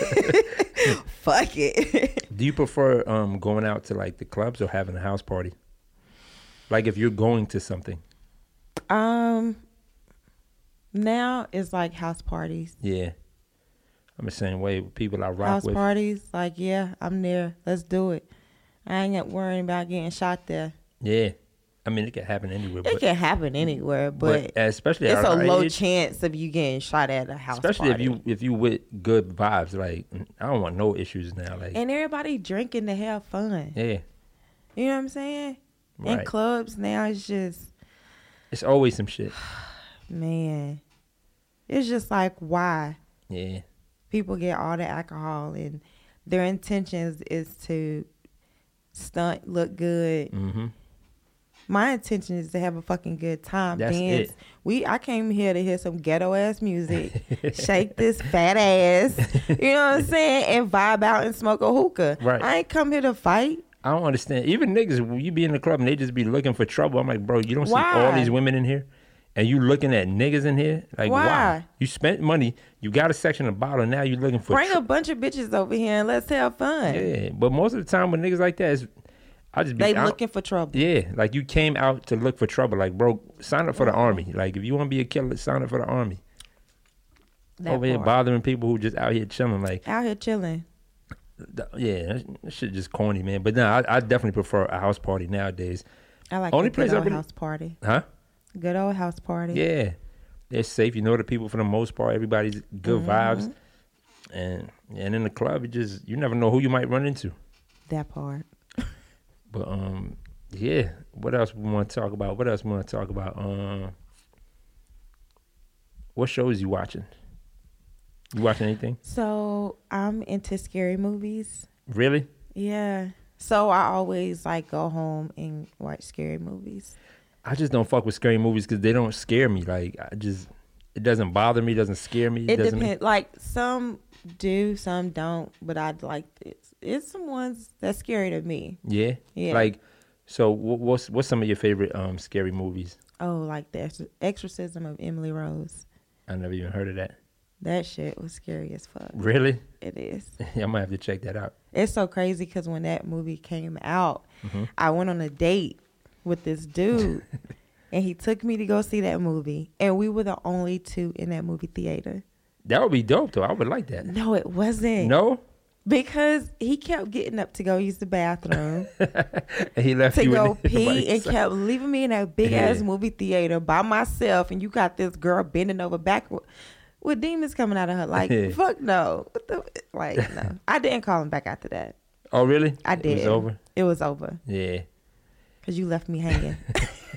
it. Fuck it. Do you prefer um going out to like the clubs or having a house party? Like if you're going to something. Um. Now it's like house parties. Yeah. I'm the same way with people I rock House with. parties, like yeah, I'm there. Let's do it. I ain't got worrying about getting shot there. Yeah. I mean, it can happen anywhere. It But, can happen anywhere, but, but especially it's at a our low age, chance of you getting shot at a house especially party. if you if you with good vibes. Like I don't want no issues now. Like And everybody drinking to have fun. yeah, You know what I'm saying? In Right. clubs now, it's just, it's always some shit. man, it's just like why Yeah, people get all the alcohol and their intentions is to stunt, look good. mm-hmm. My intention is to have a fucking good time. That's dance. it. We I came here to hear some ghetto ass music, shake this fat ass, you know what I'm saying, and vibe out and smoke a hookah. Right. I ain't come here to fight. I don't understand. Even niggas, when you be in the club and they just be looking for trouble. I'm like, bro, you don't see all Why? these women in here, and you looking at niggas in here. Like why? Why? You spent money. You got a section of bottle. Now you looking for. Bring tr- a bunch of bitches over here and let's have fun. Yeah, but most of the time with niggas like that, is I just be They out- looking for trouble. Yeah, like you came out to look for trouble. Like, bro, sign up for the army. Like, if you want to be a killer, sign up for the army. That Over here part. bothering people who just out here chilling. Like, Out here chilling. th- yeah, that, that shit just corny, man. But no, I, I definitely prefer a house party nowadays. I like Only a place good I old really- house party. Huh? Good old house party. Yeah, they're safe. You know the people for the most part. Everybody's good Mm-hmm. vibes, and and in the club, you just you never know who you might run into. That part. But um, yeah. What else we want to talk about? What else we want to talk about? Um, what shows you watching? You watching anything? So I'm into scary movies. Really? Yeah. So I always like go home and watch scary movies. I just don't fuck with scary movies because they don't scare me. Like I just, it doesn't bother me. It doesn't scare me. It doesn't depends. Like some do, some don't. But I like this. It's some ones that's scary to me. Yeah. Yeah. Like, so wh- what's what's some of your favorite um scary movies? Oh, like the Ex- Exorcism of Emily Rose. I never even heard of that. That shit was scary as fuck. Really? It is. I might have to check that out. It's so crazy because when that movie came out, Mhm. I went on a date with this dude, and he took me to go see that movie, and we were the only two in that movie theater. That would be dope though. I would like that. No, it wasn't. No? Because he kept getting up to go use the bathroom, And he left to you go in there by pee, and yourself. kept leaving me in that big Yeah. ass movie theater by myself. And you got this girl bending over backward with demons coming out of her. Like, Yeah. fuck no. What the, like, no. I didn't call him back after that. Oh really? I did. It was over. It was over Yeah. because you left me hanging.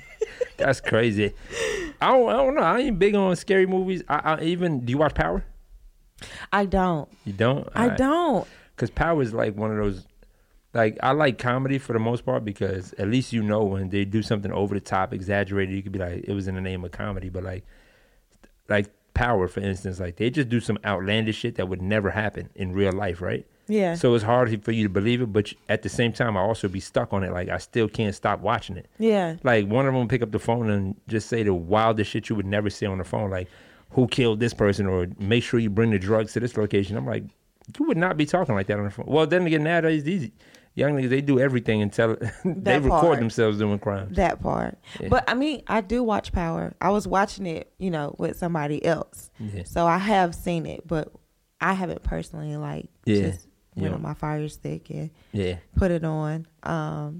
That's crazy. I don't, I don't know. I ain't big on scary movies. I, I even do you watch Power? I don't. You don't? I Alright. don't. Because Power is like one of those. Like I like comedy for the most part because at least you know when they do something over the top, exaggerated, you could be like it was in the name of comedy. But like, like Power, for instance, like they just do some outlandish shit that would never happen in real life, right? Yeah. So it's hard for you to believe it, but at the same time, I also be stuck on it. Like I still can't stop watching it. Yeah. Like one of them pick up the phone and just say the wildest shit you would never say on the phone, like who killed this person or make sure you bring the drugs to this location. I'm like, you would not be talking like that on the phone. Well, then again, nowadays these young niggas, they do everything and tell they record part. themselves doing crimes. That part. Yeah. But I mean, I do watch Power. I was watching it, you know, with somebody else. Yeah. So I have seen it, but I haven't personally like Yeah. just went Yeah. on my Fire Stick and Yeah. put it on. Um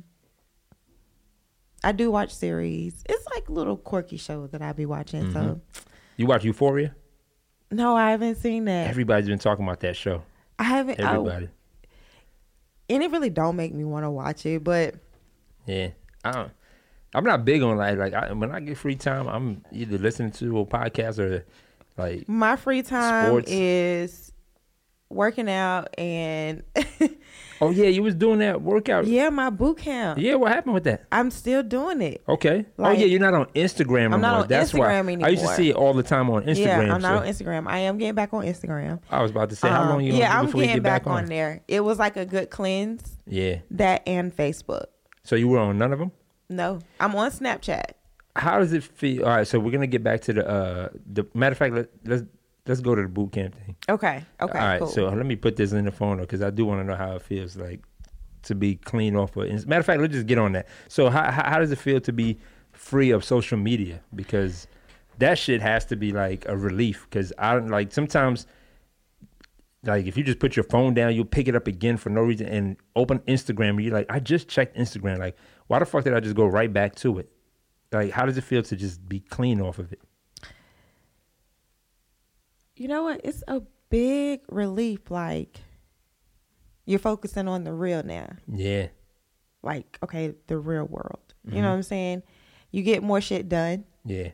I do watch series. It's like little quirky shows that I be watching. So Mm-hmm. You watch Euphoria? no, I haven't seen that. Everybody's been talking about that show. I haven't. I- Everybody. and it really don't make me want to watch it, but Yeah. I don't. I'm not big on like like I, when I get free time, I'm either listening to a podcast or like my free time Sports. is working out and oh yeah, you was doing that workout. yeah, my boot camp. Yeah, what happened with that? I'm still doing it. Okay. Like- oh yeah, you're not on Instagram anymore. I'm not on That's Instagram why I used to anymore. see it all the time on Instagram. Yeah, I'm not so on Instagram. I am getting back on Instagram. I was about to say, how Um, long you gonna yeah, do I'm before you getting get back, back on there. It was like a good cleanse. Yeah. That and Facebook. So you were on none of them? No, I'm on Snapchat. How does it feel? All right, so we're gonna get back to the uh the matter of fact. Let, let's let's go to the boot camp thing. Okay. Okay. All right, cool. so let me put this in the phone because I do want to know how it feels like to be clean off of. Matter of fact, let's just get on that. So how how, how does it feel to be free of social media? Because that shit has to be like a relief. Because I don't like sometimes. Like if you just put your phone down, you'll pick it up again for no reason and open Instagram. And you're like, I just checked Instagram. Like, why the fuck did I just go right back to it? Like, how does it feel to just be clean off of it? You know what? It's a big relief. Like you're focusing on the real now. Yeah. Like, okay, the real world. You Mm-hmm. know what I'm saying? You get more shit done. Yeah.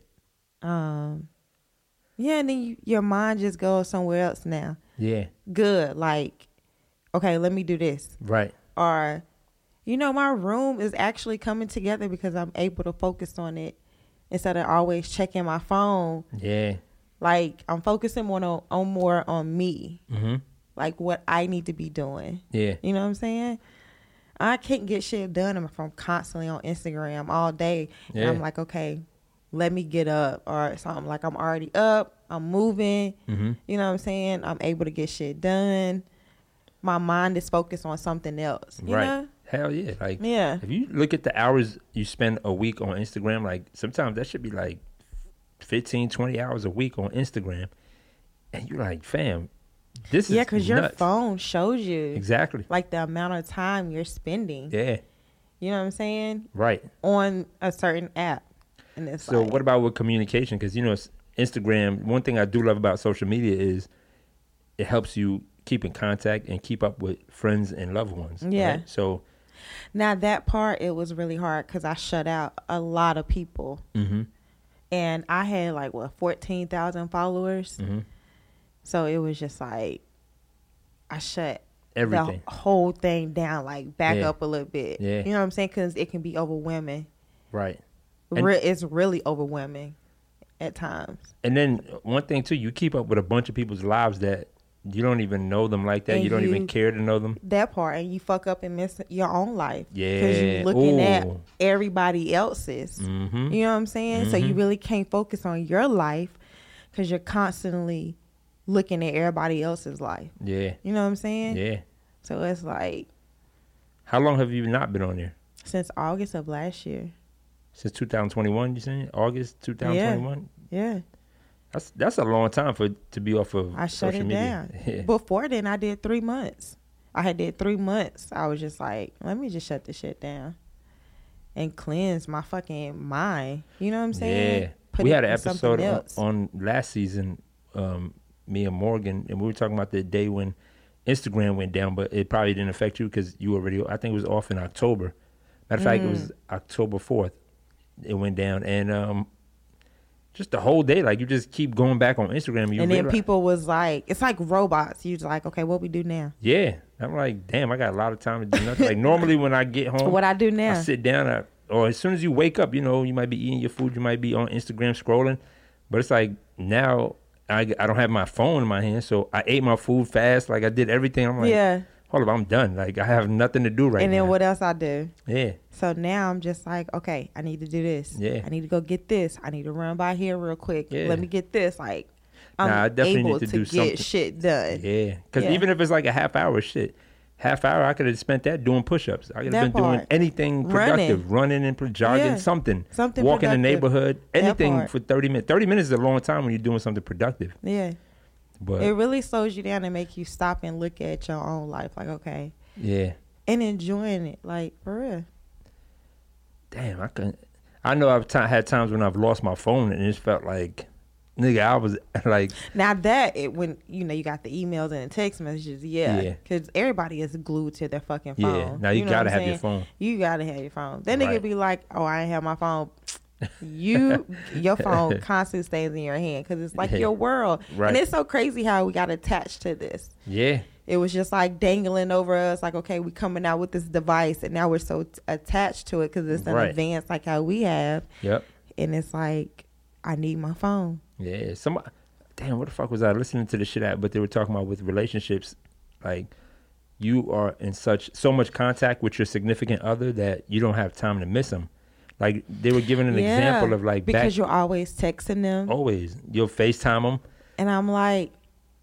Um, yeah, and then you, your mind just goes somewhere else now. Yeah. Good. Like, okay, let me do this. Right. Or, you know, my room is actually coming together because I'm able to focus on it instead of always checking my phone. Yeah. Like, I'm focusing more on, on more on me. Mm-hmm. Like what I need to be doing. Yeah. You know what I'm saying? I can't get shit done if I'm constantly on Instagram all day. Yeah. And I'm like, okay, let me get up or something. Like I'm already up. I'm moving. Mm-hmm. You know what I'm saying? I'm able to get shit done. My mind is focused on something else. You right. know? Hell yeah. Like, Yeah. if you look at the hours you spend a week on Instagram, like sometimes that should be like fifteen, twenty hours a week on Instagram. And you're like, fam, this is Yeah, because your nuts. phone shows you Exactly. like the amount of time you're spending. Yeah. You know what I'm saying? Right. On a certain app. And it's So like, what about with communication? Because, you know, s- Instagram, one thing I do love about social media is it helps you keep in contact and keep up with friends and loved ones. Yeah. Right? So, now that part, it was really hard because I shut out a lot of people. mm-hmm, And I had like, what, fourteen thousand followers? mm-hmm. So it was just like, I shut Everything. the whole thing down, like back Yeah. up a little bit. Yeah. You know what I'm saying? Because it can be overwhelming. Right. And- Re- it's really overwhelming at times. And then one thing, too, you keep up with a bunch of people's lives that you don't even know them like that. And you don't you- even care to know them. That part, and you fuck up and miss your own life. Yeah. Because you're looking at Ooh. everybody else's. Mm-hmm. You know what I'm saying? So you Mhm. really can't focus on your life because you're constantly looking at everybody else's life. Yeah. You know what I'm saying? Yeah. So it's like How long have you not been on there? since August of last year. Since two thousand twenty-one, you saying? August two thousand twenty-one? Yeah. That's that's a long time for to be off of I shut social it media. down. Yeah. Before then, I did three months. I had did three months. I was just like, let me just shut this shit down and cleanse my fucking mind. You know what I'm saying? Yeah. Put We it had an in something episode on, else. on last season, um, me and Morgan, and we were talking about the day when Instagram went down, but it probably didn't affect you because you already, I think it was off in October. Matter of fact, it Mm. was October fourth. it went down, and um, just the whole day, like you just keep going back on Instagram. And, you and then realize, people was like, it's like robots. You just like, okay, what we do now? yeah, I'm like, damn, I got a lot of time to do nothing. Like normally when I get home, What I do now? I sit down, I, or as soon as you wake up, you know, you might be eating your food, you might be on Instagram scrolling, but it's like now I, I don't have my phone in my hand, so I ate my food fast, like I did everything. I'm like, Yeah. hold up, I'm done. Like I have nothing to do right And now. then what else I do? Yeah, So now I'm just like, okay, I need to do this. Yeah. I need to go get this. I need to run by here real quick. Yeah. Let me get this. Like, I'm Nah, I definitely able need to to, do get something. shit done. yeah. Because Yeah. even if it's like a half hour, shit, half hour, I could have spent that doing push-ups. I could That have been doing part. anything productive, running, and pro- jogging, Yeah. something, Something walking the productive. neighborhood, That anything part. for thirty minutes. thirty minutes is a long time when you're doing something productive. Yeah. But It really slows you down and make you stop and look at your own life. Like, okay. yeah, And enjoying it. Like, for real. damn, I couldn't. I know I've t- had times when I've lost my phone and it just felt like, nigga, I was like, Now that, it when, you know, you got the emails and the text messages, yeah. Yeah. Because everybody is glued to their fucking phone. yeah, now you, know gotta what I'm have your saying? phone. You gotta have your phone. Then nigga Right. be like, "Oh, I ain't have my phone." You, your phone constantly stays in your hand because it's like Yeah. your world, Right. and it's so crazy how we got attached to this. Yeah, It was just like dangling over us, like, okay, we coming out with this device, and now we're so t- attached to it because it's an Right. advance like how we have, yep, and it's like, I need my phone. yeah. Somebody, damn, what the fuck was I listening to the shit at? But they were talking about with relationships, like you are in such so much contact with your significant other that you don't have time to miss them. Like they were giving an Yeah, example of like because back you're always texting them, always you'll FaceTime them. and I'm like,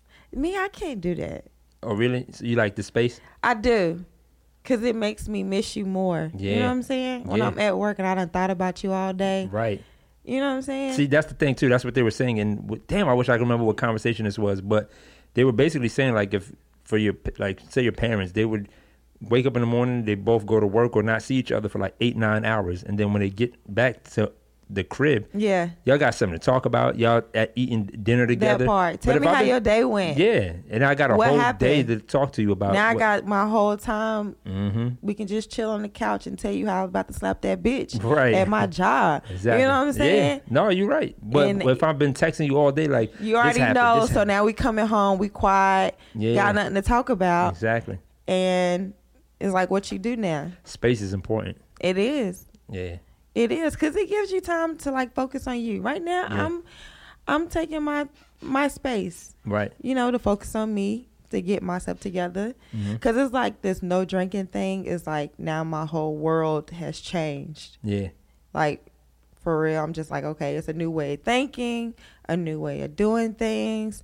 me, I can't do that. Oh really? So you like the space? I do. Cause it makes me miss you more. You know Yeah. what I'm saying? When Yeah. I'm at work and I done thought about you all day. Right. You know what I'm saying? See, that's the thing too. That's what they were saying. And w- damn, I wish I could remember what conversation this was. But they were basically saying like if for your p- like say your parents, they would wake up in the morning, they both go to work or not see each other for like eight nine hours, and then when they get back to the crib, yeah. y'all got something to talk about. Y'all at eating dinner together. That part. But Tell if me I've how been- your day went. Yeah, and I got a What whole happened? day to talk to you about. Now I what- got my whole time. Mhm. We can just chill on the couch and tell you how I was about to slap that bitch Right. at my job. Exactly. You know what I'm saying? Yeah. No, you're right. But And- if I've been texting you all day, like You this already happened, know. this So happened. now we coming home, we quiet, Yeah. got nothing to talk about, Exactly. and it's like what you do now. Space is important. It is. Yeah. It is because it gives you time to like focus on you. Right now, Yeah. I'm, I'm taking my my space. Right. You know, to focus on me, to get myself together. Mhm. Because it's like this no drinking thing is like now my whole world has changed. Yeah. Like, for real, I'm just like, okay, it's a new way of thinking, a new way of doing things.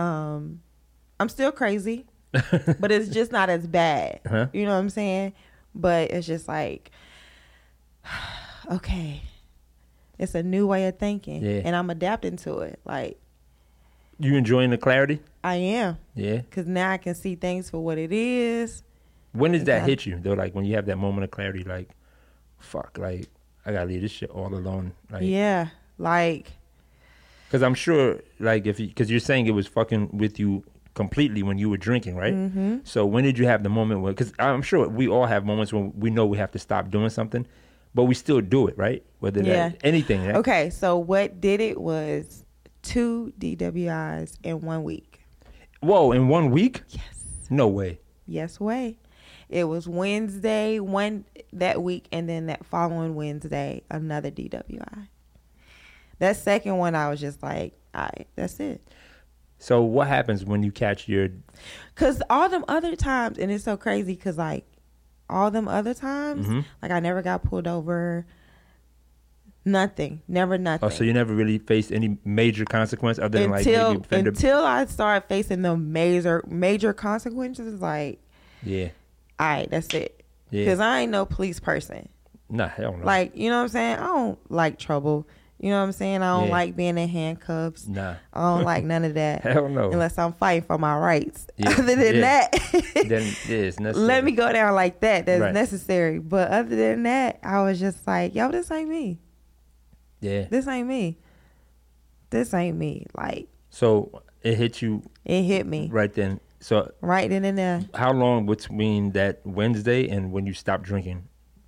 Um, I'm still crazy, but it's just not as bad. Uh-huh. You know what I'm saying? But it's just like, okay, it's a new way of thinking, Yeah. and I'm adapting to it. Like, You enjoying the clarity? I am. Yeah. Because now I can see things for what it is. When does that Okay. hit you though? Like when you have that moment of clarity, like, fuck, like I gotta leave this shit all alone. Like, Yeah. Like, Because I'm sure, like, if because you're saying it was fucking with you completely when you were drinking, right? mm-hmm. So when did you have the moment where? Because I'm sure we all have moments when we know we have to stop doing something, but we still do it, right? Whether Yeah. that anything. Right? Okay, so what did it was two D W Is in one week. Whoa! In one week? Yes. No way. Yes, way. It was Wednesday one that week, and then that following Wednesday, another D W I. That second one, I was just like, all right, that's it. So what happens when you catch your? Because all them other times, and it's so crazy because, like, all them other times, Mhm. like, I never got pulled over. Nothing. Never nothing. Oh, so you never really faced any major consequence other than until like maybe fender. until I started facing the major major consequences, like, Yeah. all right, that's it. Yeah. Because I ain't no police person. Nah, hell no. Like, you know what I'm saying? I don't like trouble. You know what I'm saying? I don't Yeah. like being in handcuffs. Nah. I don't like none of that. Hell no. Unless I'm fighting for my rights. Yeah. Other than Yeah. that, Then yeah, it's necessary. let me go down like that. That's Right. necessary. But other than that, I was just like, yo, this ain't me. Yeah. This ain't me. This ain't me. Like, So it hit you it hit me right then. So right then and there. how long between that Wednesday and when you stopped drinking?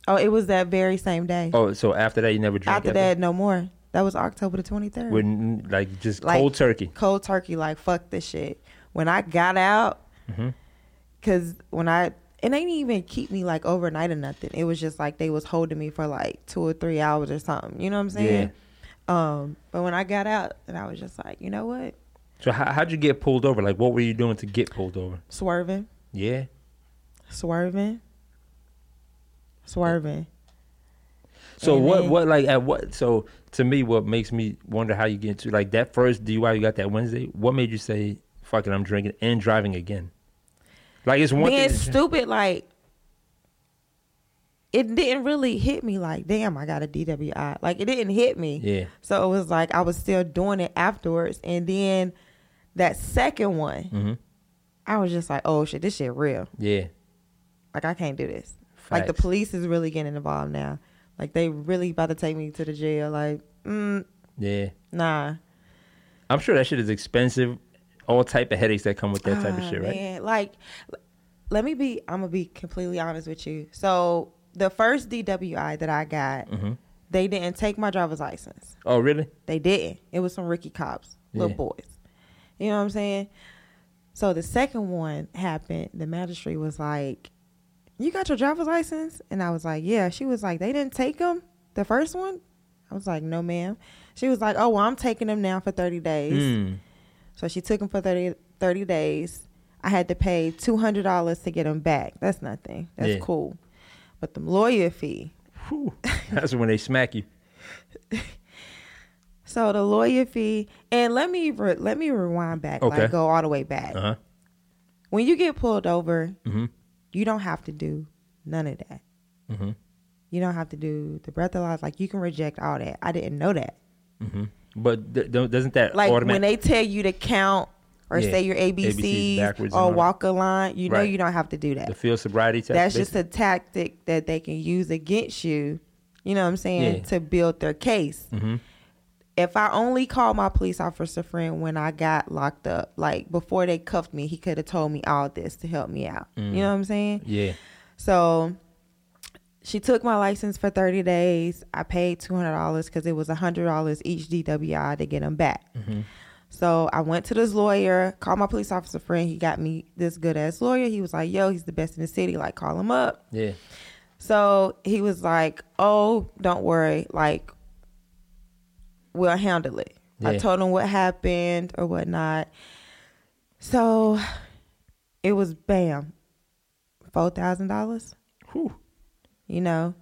Oh, it was that very same day. Oh, so after that you never drank? After that, no more. That was October the twenty-third. When like just Like, cold turkey. Cold turkey, like fuck this shit. When I got out, Mm-hmm. cause when I and they didn't even keep me like overnight or nothing. It was just like they was holding me for like two or three hours or something. You know what I'm saying? Um, but when I got out, and I was just like, you know what? So how how'd you get pulled over? Like, what were you doing to get pulled over? Swerving, Yeah. swerving, swerving. So And what then- what like at what? So to me, what makes me wonder how you get into like that first D U I you got that Wednesday. What made you say fuck it, I'm drinking and driving again? Like it's one Being thing. stupid, like it didn't really hit me. Like, damn, I got a D W I. Like it didn't hit me. Yeah. So it was like I was still doing it afterwards, and then that second one, Mm-hmm. I was just like, oh shit, this shit real. Yeah. Like I can't do this. Like the Facts. police is really getting involved now. Like they really about to take me to the jail. Like, mm, Yeah. nah. I'm sure that shit is expensive. All type of headaches that come with that type of Ah, shit, right? man. Like, l- let me be. I'm gonna be completely honest with you. So the first D W I that I got, Mm-hmm. they didn't take my driver's license. Oh, really? They didn't. It was some Ricky cops, little Yeah. boys. You know what I'm saying? So the second one happened. The magistrate was like, "You got your driver's license?" And I was like, "Yeah." She was like, "They didn't take them, the first one?" I was like, "No, ma'am." She was like, "Oh, well, I'm taking them now for thirty days." Mm. So she took them for thirty, thirty days. I had to pay two hundred dollars to get them back. That's nothing. That's Yeah. cool. But the lawyer fee. Whew. That's when they smack you. So the lawyer fee, and let me re- let me rewind back, Okay. like go all the way back. Uh huh. When you get pulled over, Mm-hmm. you don't have to do none of that. Mm-hmm. You don't have to do the breathalyzer. Like you can reject all that. I didn't know that. Mm-hmm. But th- don't- doesn't that Like automatic? when they tell you to count or Yeah. say your A B Cs A B Cs backwards and all or that. walk a line, you know Right. you don't have to do that. the field sobriety test. That's just basically? a tactic that they can use against you. You know what I'm saying? Yeah. To build their case. Mm-hmm. If I only called my police officer friend when I got locked up, like before they cuffed me, he could have told me all this to help me out. Mm. You know what I'm saying? Yeah. So she took my license for thirty days. I paid two hundred dollars because it was one hundred dollars each D W I to get them back. Mm-hmm. So I went to this lawyer, called my police officer friend. He got me this good ass lawyer. He was like, yo, he's the best in the city. Like, call him up. Yeah. So he was like, oh, don't worry. Like, we'll handle it. I Yeah. told him what happened or whatnot. So it was bam, four thousand dollars. Whew. You know,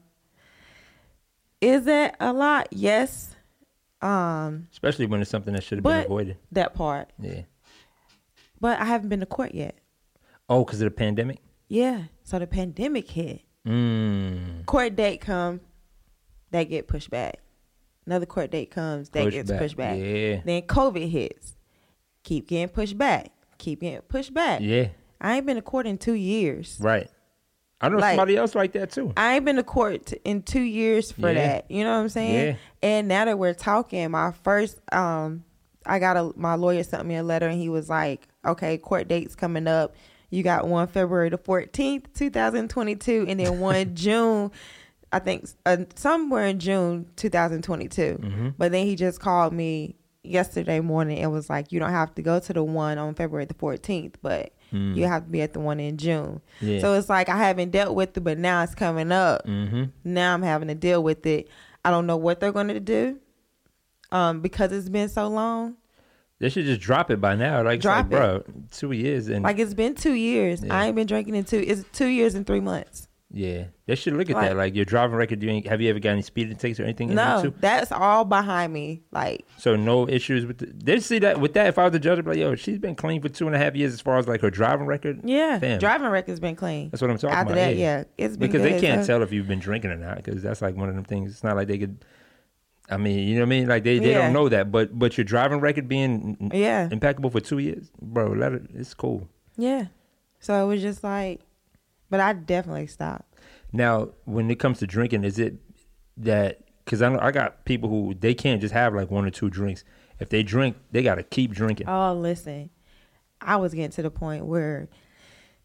is that a lot? Yes. Um, Especially when it's something that should have been But- avoided. that part. Yeah. But I haven't been to court yet. Oh, because of the pandemic? Yeah. So the pandemic hit. Mm. Court date come, that get pushed back. Another court date comes, that Push gets back. pushed back. Yeah. Then COVID hits. Keep getting pushed back. Keep getting pushed back. Yeah. I ain't been to court in two years. Right. I know Like- somebody else like that too. I ain't been to court t- in two years for Yeah. that. You know what I'm saying? Yeah. And now that we're talking, my first, um, I got a, my lawyer sent me a letter and he was like, okay, court dates coming up. You got one February the fourteenth, two thousand twenty-two, and then one June, I think uh, somewhere in June two thousand twenty-two. Mm-hmm. But then he just called me yesterday morning and was like, you don't have to go to the one on February the fourteenth, but Mm. you have to be at the one in June. Yeah. So it's like I haven't dealt with it, but now it's coming up. Mm-hmm. Now I'm having to deal with it. I don't know what they're going to do um, because it's been so long. They should just drop it by now. Like, Drop it's like, bro, two years and Like it's been two years. Yeah. I ain't been drinking in two. It's two years and three months. yeah, they should look at Like- that. Like your driving record. You ain't, have you ever got any speeding tickets or anything? in No, there too? that's all behind me. Like So no issues with the, they see that with that. If I was the judge, I'd be like, yo, she's been clean for two and a half years as far as like her driving record. yeah, Damn. driving record's been clean. That's what I'm talking After about. that, yeah, it's been because they good. can't So- tell if you've been drinking or not. Because that's like one of them things. It's not like they could. I mean, you know what I mean? Like they, they Yeah. don't know that. But but your driving record being Yeah, impeccable for two years, bro, let it. It's cool. yeah. So it was just like, but I definitely stopped. Now, when it comes to drinking, is it that because I know I got people who they can't just have like one or two drinks. If they drink, they got to keep drinking. Oh, listen, I was getting to the point where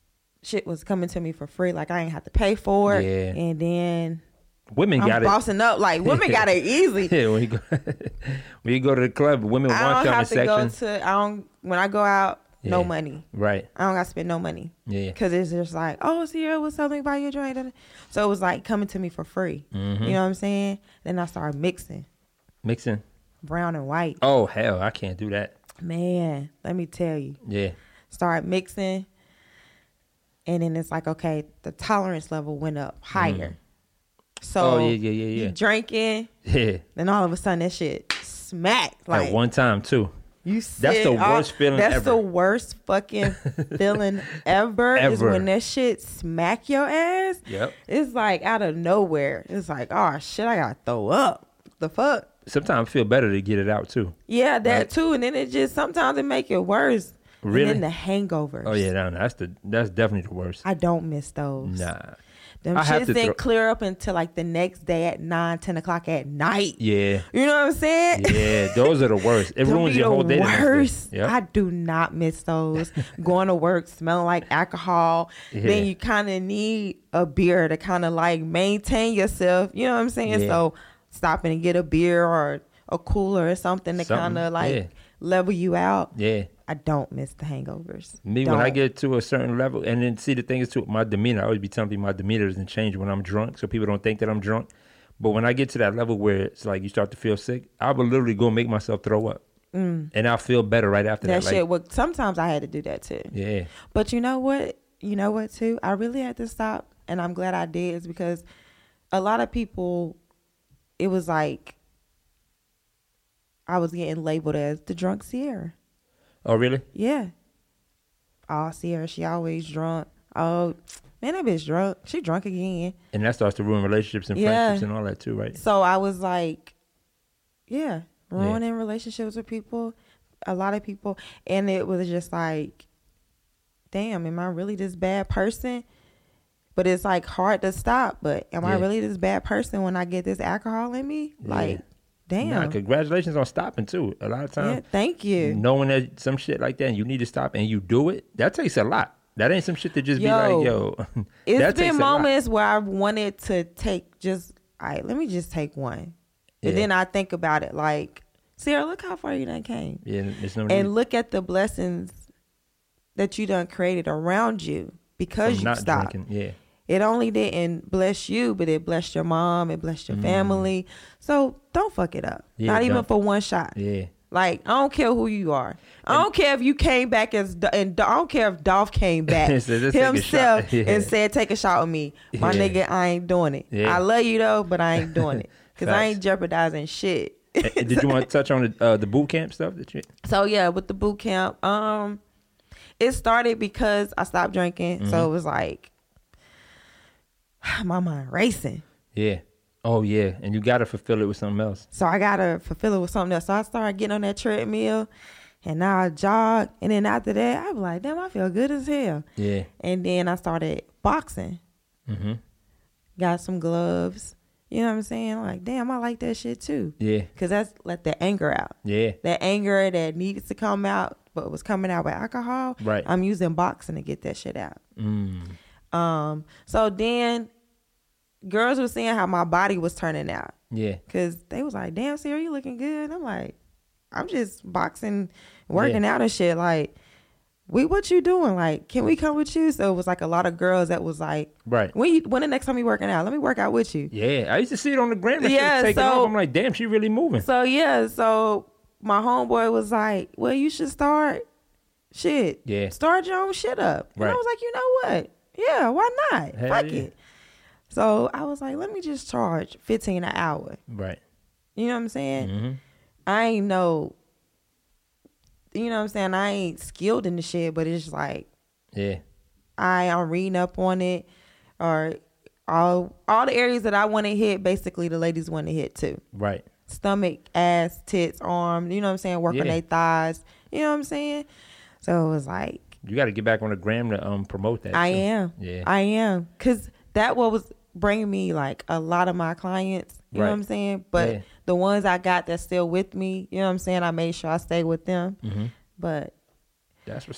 shit was coming to me for free. Like I ain't have to pay for it. Yeah. And then Women I'm got it. bossing up. Like women got it easy. Yeah, when you go, when you go to the club, women I want don't you on have the to section. go to. I don't. When I go out, no Yeah. money. Right. I don't got to spend no money. Yeah. Because it's just like, oh, Sierra, what's something about your joint? So it was like coming to me for free. Mm-hmm. You know what I'm saying? Then I started mixing Mixing. brown and white. Oh hell, I can't do that. Man, let me tell you. Yeah. Start mixing. And then it's like, okay, the tolerance level went up higher. Mm. So Oh, yeah, yeah, yeah, yeah. you drinking, Yeah. then all of a sudden that shit smacked. Like At one time too. you That's sit the off- worst feeling That's ever. the worst fucking feeling ever, is Ever. when that shit smack your ass. Yep. It's like out of nowhere. It's like, oh shit, I gotta throw up. The fuck? Sometimes I feel better to get it out too. Yeah, that Right. too. And then it just sometimes it make it worse. Really? And then the hangovers. Oh yeah, no, that's the that's definitely the worst. I don't miss those. Nah. Them I have shits to didn't throw- clear up until like the next day at nine, ten o'clock at night. Yeah. You know what I'm saying? Yeah, those are the worst. It Them ruins be your the whole day. the next day. worst. Yep. I do not miss those. Going to work smelling like alcohol. Yeah. Then you kind of need a beer to kind of like maintain yourself. You know what I'm saying? Yeah. So stopping and get a beer or a cooler or something to Something, kind of like yeah. level you out. Yeah. I don't miss the hangovers. Me, when I Don't. get to a certain level, and then see the thing is too, my demeanor, I always be telling people my demeanor doesn't change when I'm drunk, so people don't think that I'm drunk. But when I get to that level where it's like you start to feel sick, I will literally go make myself throw up. Mm. And I'll feel better right after that. that Like, shit. Well, sometimes I had to do that too. yeah. But you know what? You know what too? I really had to stop, and I'm glad I did, is because a lot of people, it was like I was getting labeled as the drunk Sierra. Oh, really? Yeah. Oh, Sierra, she always drunk. Oh, man, that bitch drunk. She drunk again. And that starts to ruin relationships and Yeah. friendships and all that too, right? So I was like, yeah, ruining relationships with people, a lot of people. And it was just like, damn, am I really this bad person? But it's like hard to stop. But am I Yeah. really this bad person when I get this alcohol in me? Like, damn. Nah, congratulations on stopping too. A lot of Yeah, times, thank you. knowing that some shit like that and you need to stop and you do it, that takes a lot. That ain't some shit to just Yo, be like, yo. It's that takes been a lot. moments where I've wanted to take just, all right, let me just take one. Yeah. And then I think about it like, Sarah, look how far you done came. Yeah, there's no And need look at the blessings that you done created around you because from you not stopped. drinking. Yeah. It only didn't bless you, but it blessed your mom, it blessed your Mm. family. So don't fuck it up. Yeah, Not even don't. for one shot. Yeah. Like, I don't care who you are. I And- don't care if you came back as, and I don't care if Dolph came back So just take a himself shot. Yeah. and said, take a shot with me. My Yeah. nigga, I ain't doing it. Yeah. I love you though, but I ain't doing it. Because I Facts. ain't jeopardizing shit. And- and did you want to touch on the uh, the boot camp stuff that you? So yeah, with the boot camp, um, it started because I stopped drinking. Mm-hmm. So it was like my mind racing. Yeah. Oh yeah, and you got to fulfill it with something else. So I gotta fulfill it with something else. So I started getting on that treadmill, and now I jog. And then after that, I was like, damn, I feel good as hell. Yeah. And then I started boxing. Mm-hmm. Got some gloves. You know what I'm saying? Like, damn, I like that shit too. Yeah. Cause that's let the anger out. Yeah. That anger that needed to come out, but was coming out with alcohol. Right. I'm using boxing to get that shit out. Mm. Um. So then, girls were seeing how my body was turning out. Yeah. Cause they was like, "Damn, Sarah, you looking good." I'm like, "I'm just boxing, working out and shit." Like, we, what you doing? Like, can we come with you? So it was like a lot of girls that was like, Right. when you, when the next time you working out, let me work out with you. Yeah. I used to see it on the gram. That Yeah, yeah. Taking so- off. I'm like, damn, she really moving. So yeah, so my homeboy was like, "Well, you should start shit. Yeah. Start your own shit up." And I Right. was like, "You know what? Yeah, why not? Hell Fuck yeah. it." So I was like, "Let me just charge fifteen an hour." Right. You know what I'm saying? Mm-hmm. I ain't no, you know what I'm saying? I ain't skilled in the shit, but it's like Yeah. I am reading up on it, or all all the areas that I want to hit. Basically, the ladies want to hit too. Right. Stomach, ass, tits, arm. You know what I'm saying? Work on Yeah. their thighs. You know what I'm saying? So it was like, You got to get back on the gram to um promote that. I too. am. Yeah. I am. Because that what was bringing me like a lot of my clients. You know Right. what I'm saying? But Yeah. the ones I got that's still with me, you know what I'm saying? I made sure I stay with them. Mm-hmm. But That's what's up.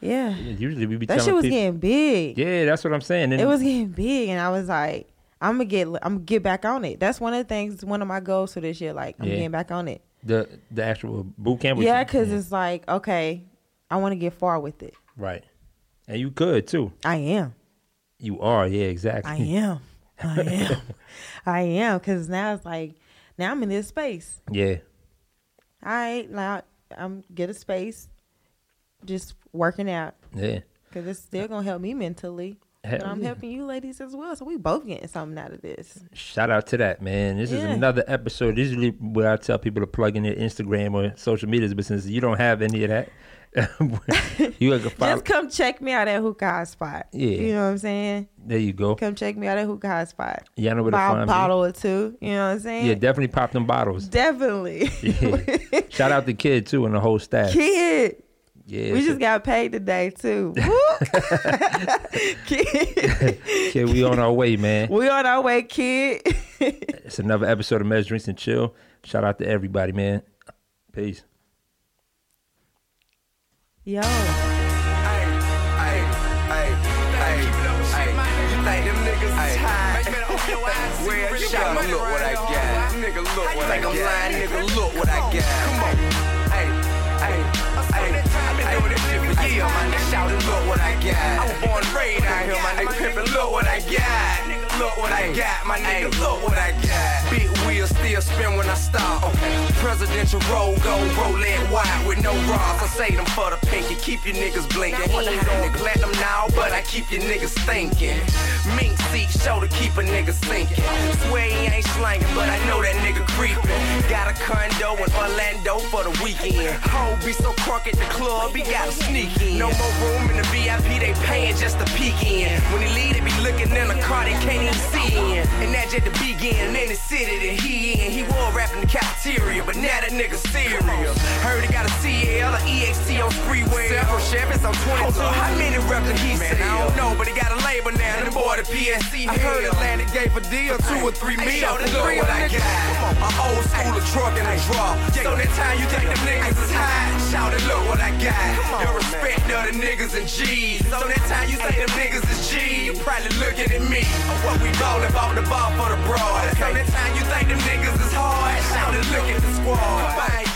Yeah. Usually we be That telling shit was people, getting big. yeah, that's what I'm saying. And It was getting big, and I was like, I'm gonna get, I'm gonna get back on it. That's one of the things, one of my goals for this year. Like, I'm Yeah. getting back on it. the the actual boot camp. was- Yeah, because it's like, okay, I want to get far with it. right, and you could too. I am. You are, yeah, exactly. I am. I am. I am. Because now it's like, now I'm in this space. Yeah, All right, now I'm get a space, just working out. yeah. Because it's still going to help me mentally. Hell But I'm yeah. helping you ladies as well. So we both getting something out of this. Shout out to that, man. This is Yeah. another episode. This is usually where I tell people to plug in their Instagram or social medias, but since you don't have any of that, you can follow. Just come check me out at Hookah Hot Spot. Yeah. You know what I'm saying? There you go. Come check me out at Hookah Hot Spot. Y'all know where to Buy a find me. bottle or two. You know what I'm saying? Yeah, definitely pop them bottles. Definitely. Yeah. Shout out to Kid too and the whole staff. Kid. Yeah, We so- just got paid today too. Woo. Kid. Kid, we on our way, man. We on our way, kid. It's another episode of Mez Drinks and Chill. Shout out to everybody, man. Peace. Yo. Ay, ay, ay, ay, ay. You think them niggas is high? Well, you gotta look what I got. Nigga, look what I got. Nigga, look what I got. Come on. Ay, ay, ay. I've been doing this shit for years, my nigga. Shout it, look what I got. I was born and raised out here, my nigga. Pimpin', look what I got. Look what I got, my nigga. Look what I got. Big wheels still spin when I stop. Okay. Presidential roll, go Rolex wide with no bras. I say them for the pinky, keep your niggas blinking. He ain't gonna platinum now, but I keep your niggas thinking. Mink seat show to keep a nigga sinking. Swear he ain't slanging, but I know that nigga creeping. Got a condo in Orlando for the weekend. Ho be so crunk at the club, he gotta sneak in. No more room in the V I P, they paying just to peek in. When he leave, they be looking in the car, they can't even see in. And that's just the beginning in the city that he in. He was rapping the cafeteria, but now that nigga serious. Heard he got a C L, a E X T on Freeway. Several Chevys on twenty-two. How many records he sell? I don't know, but he got a label now. The boy, the P S C. I heard Atlantic gave a deal, two or three mil. Look what I got. An old school of truck and a draw. So that time you think them niggas is high, shout it, look what I got. The respect of the niggas and G's. So that time you think them niggas is G, you probably looking at me. What we ballin' about the ball for the broad. So that time you think them niggas is hard, shout it, look at the squad. Combine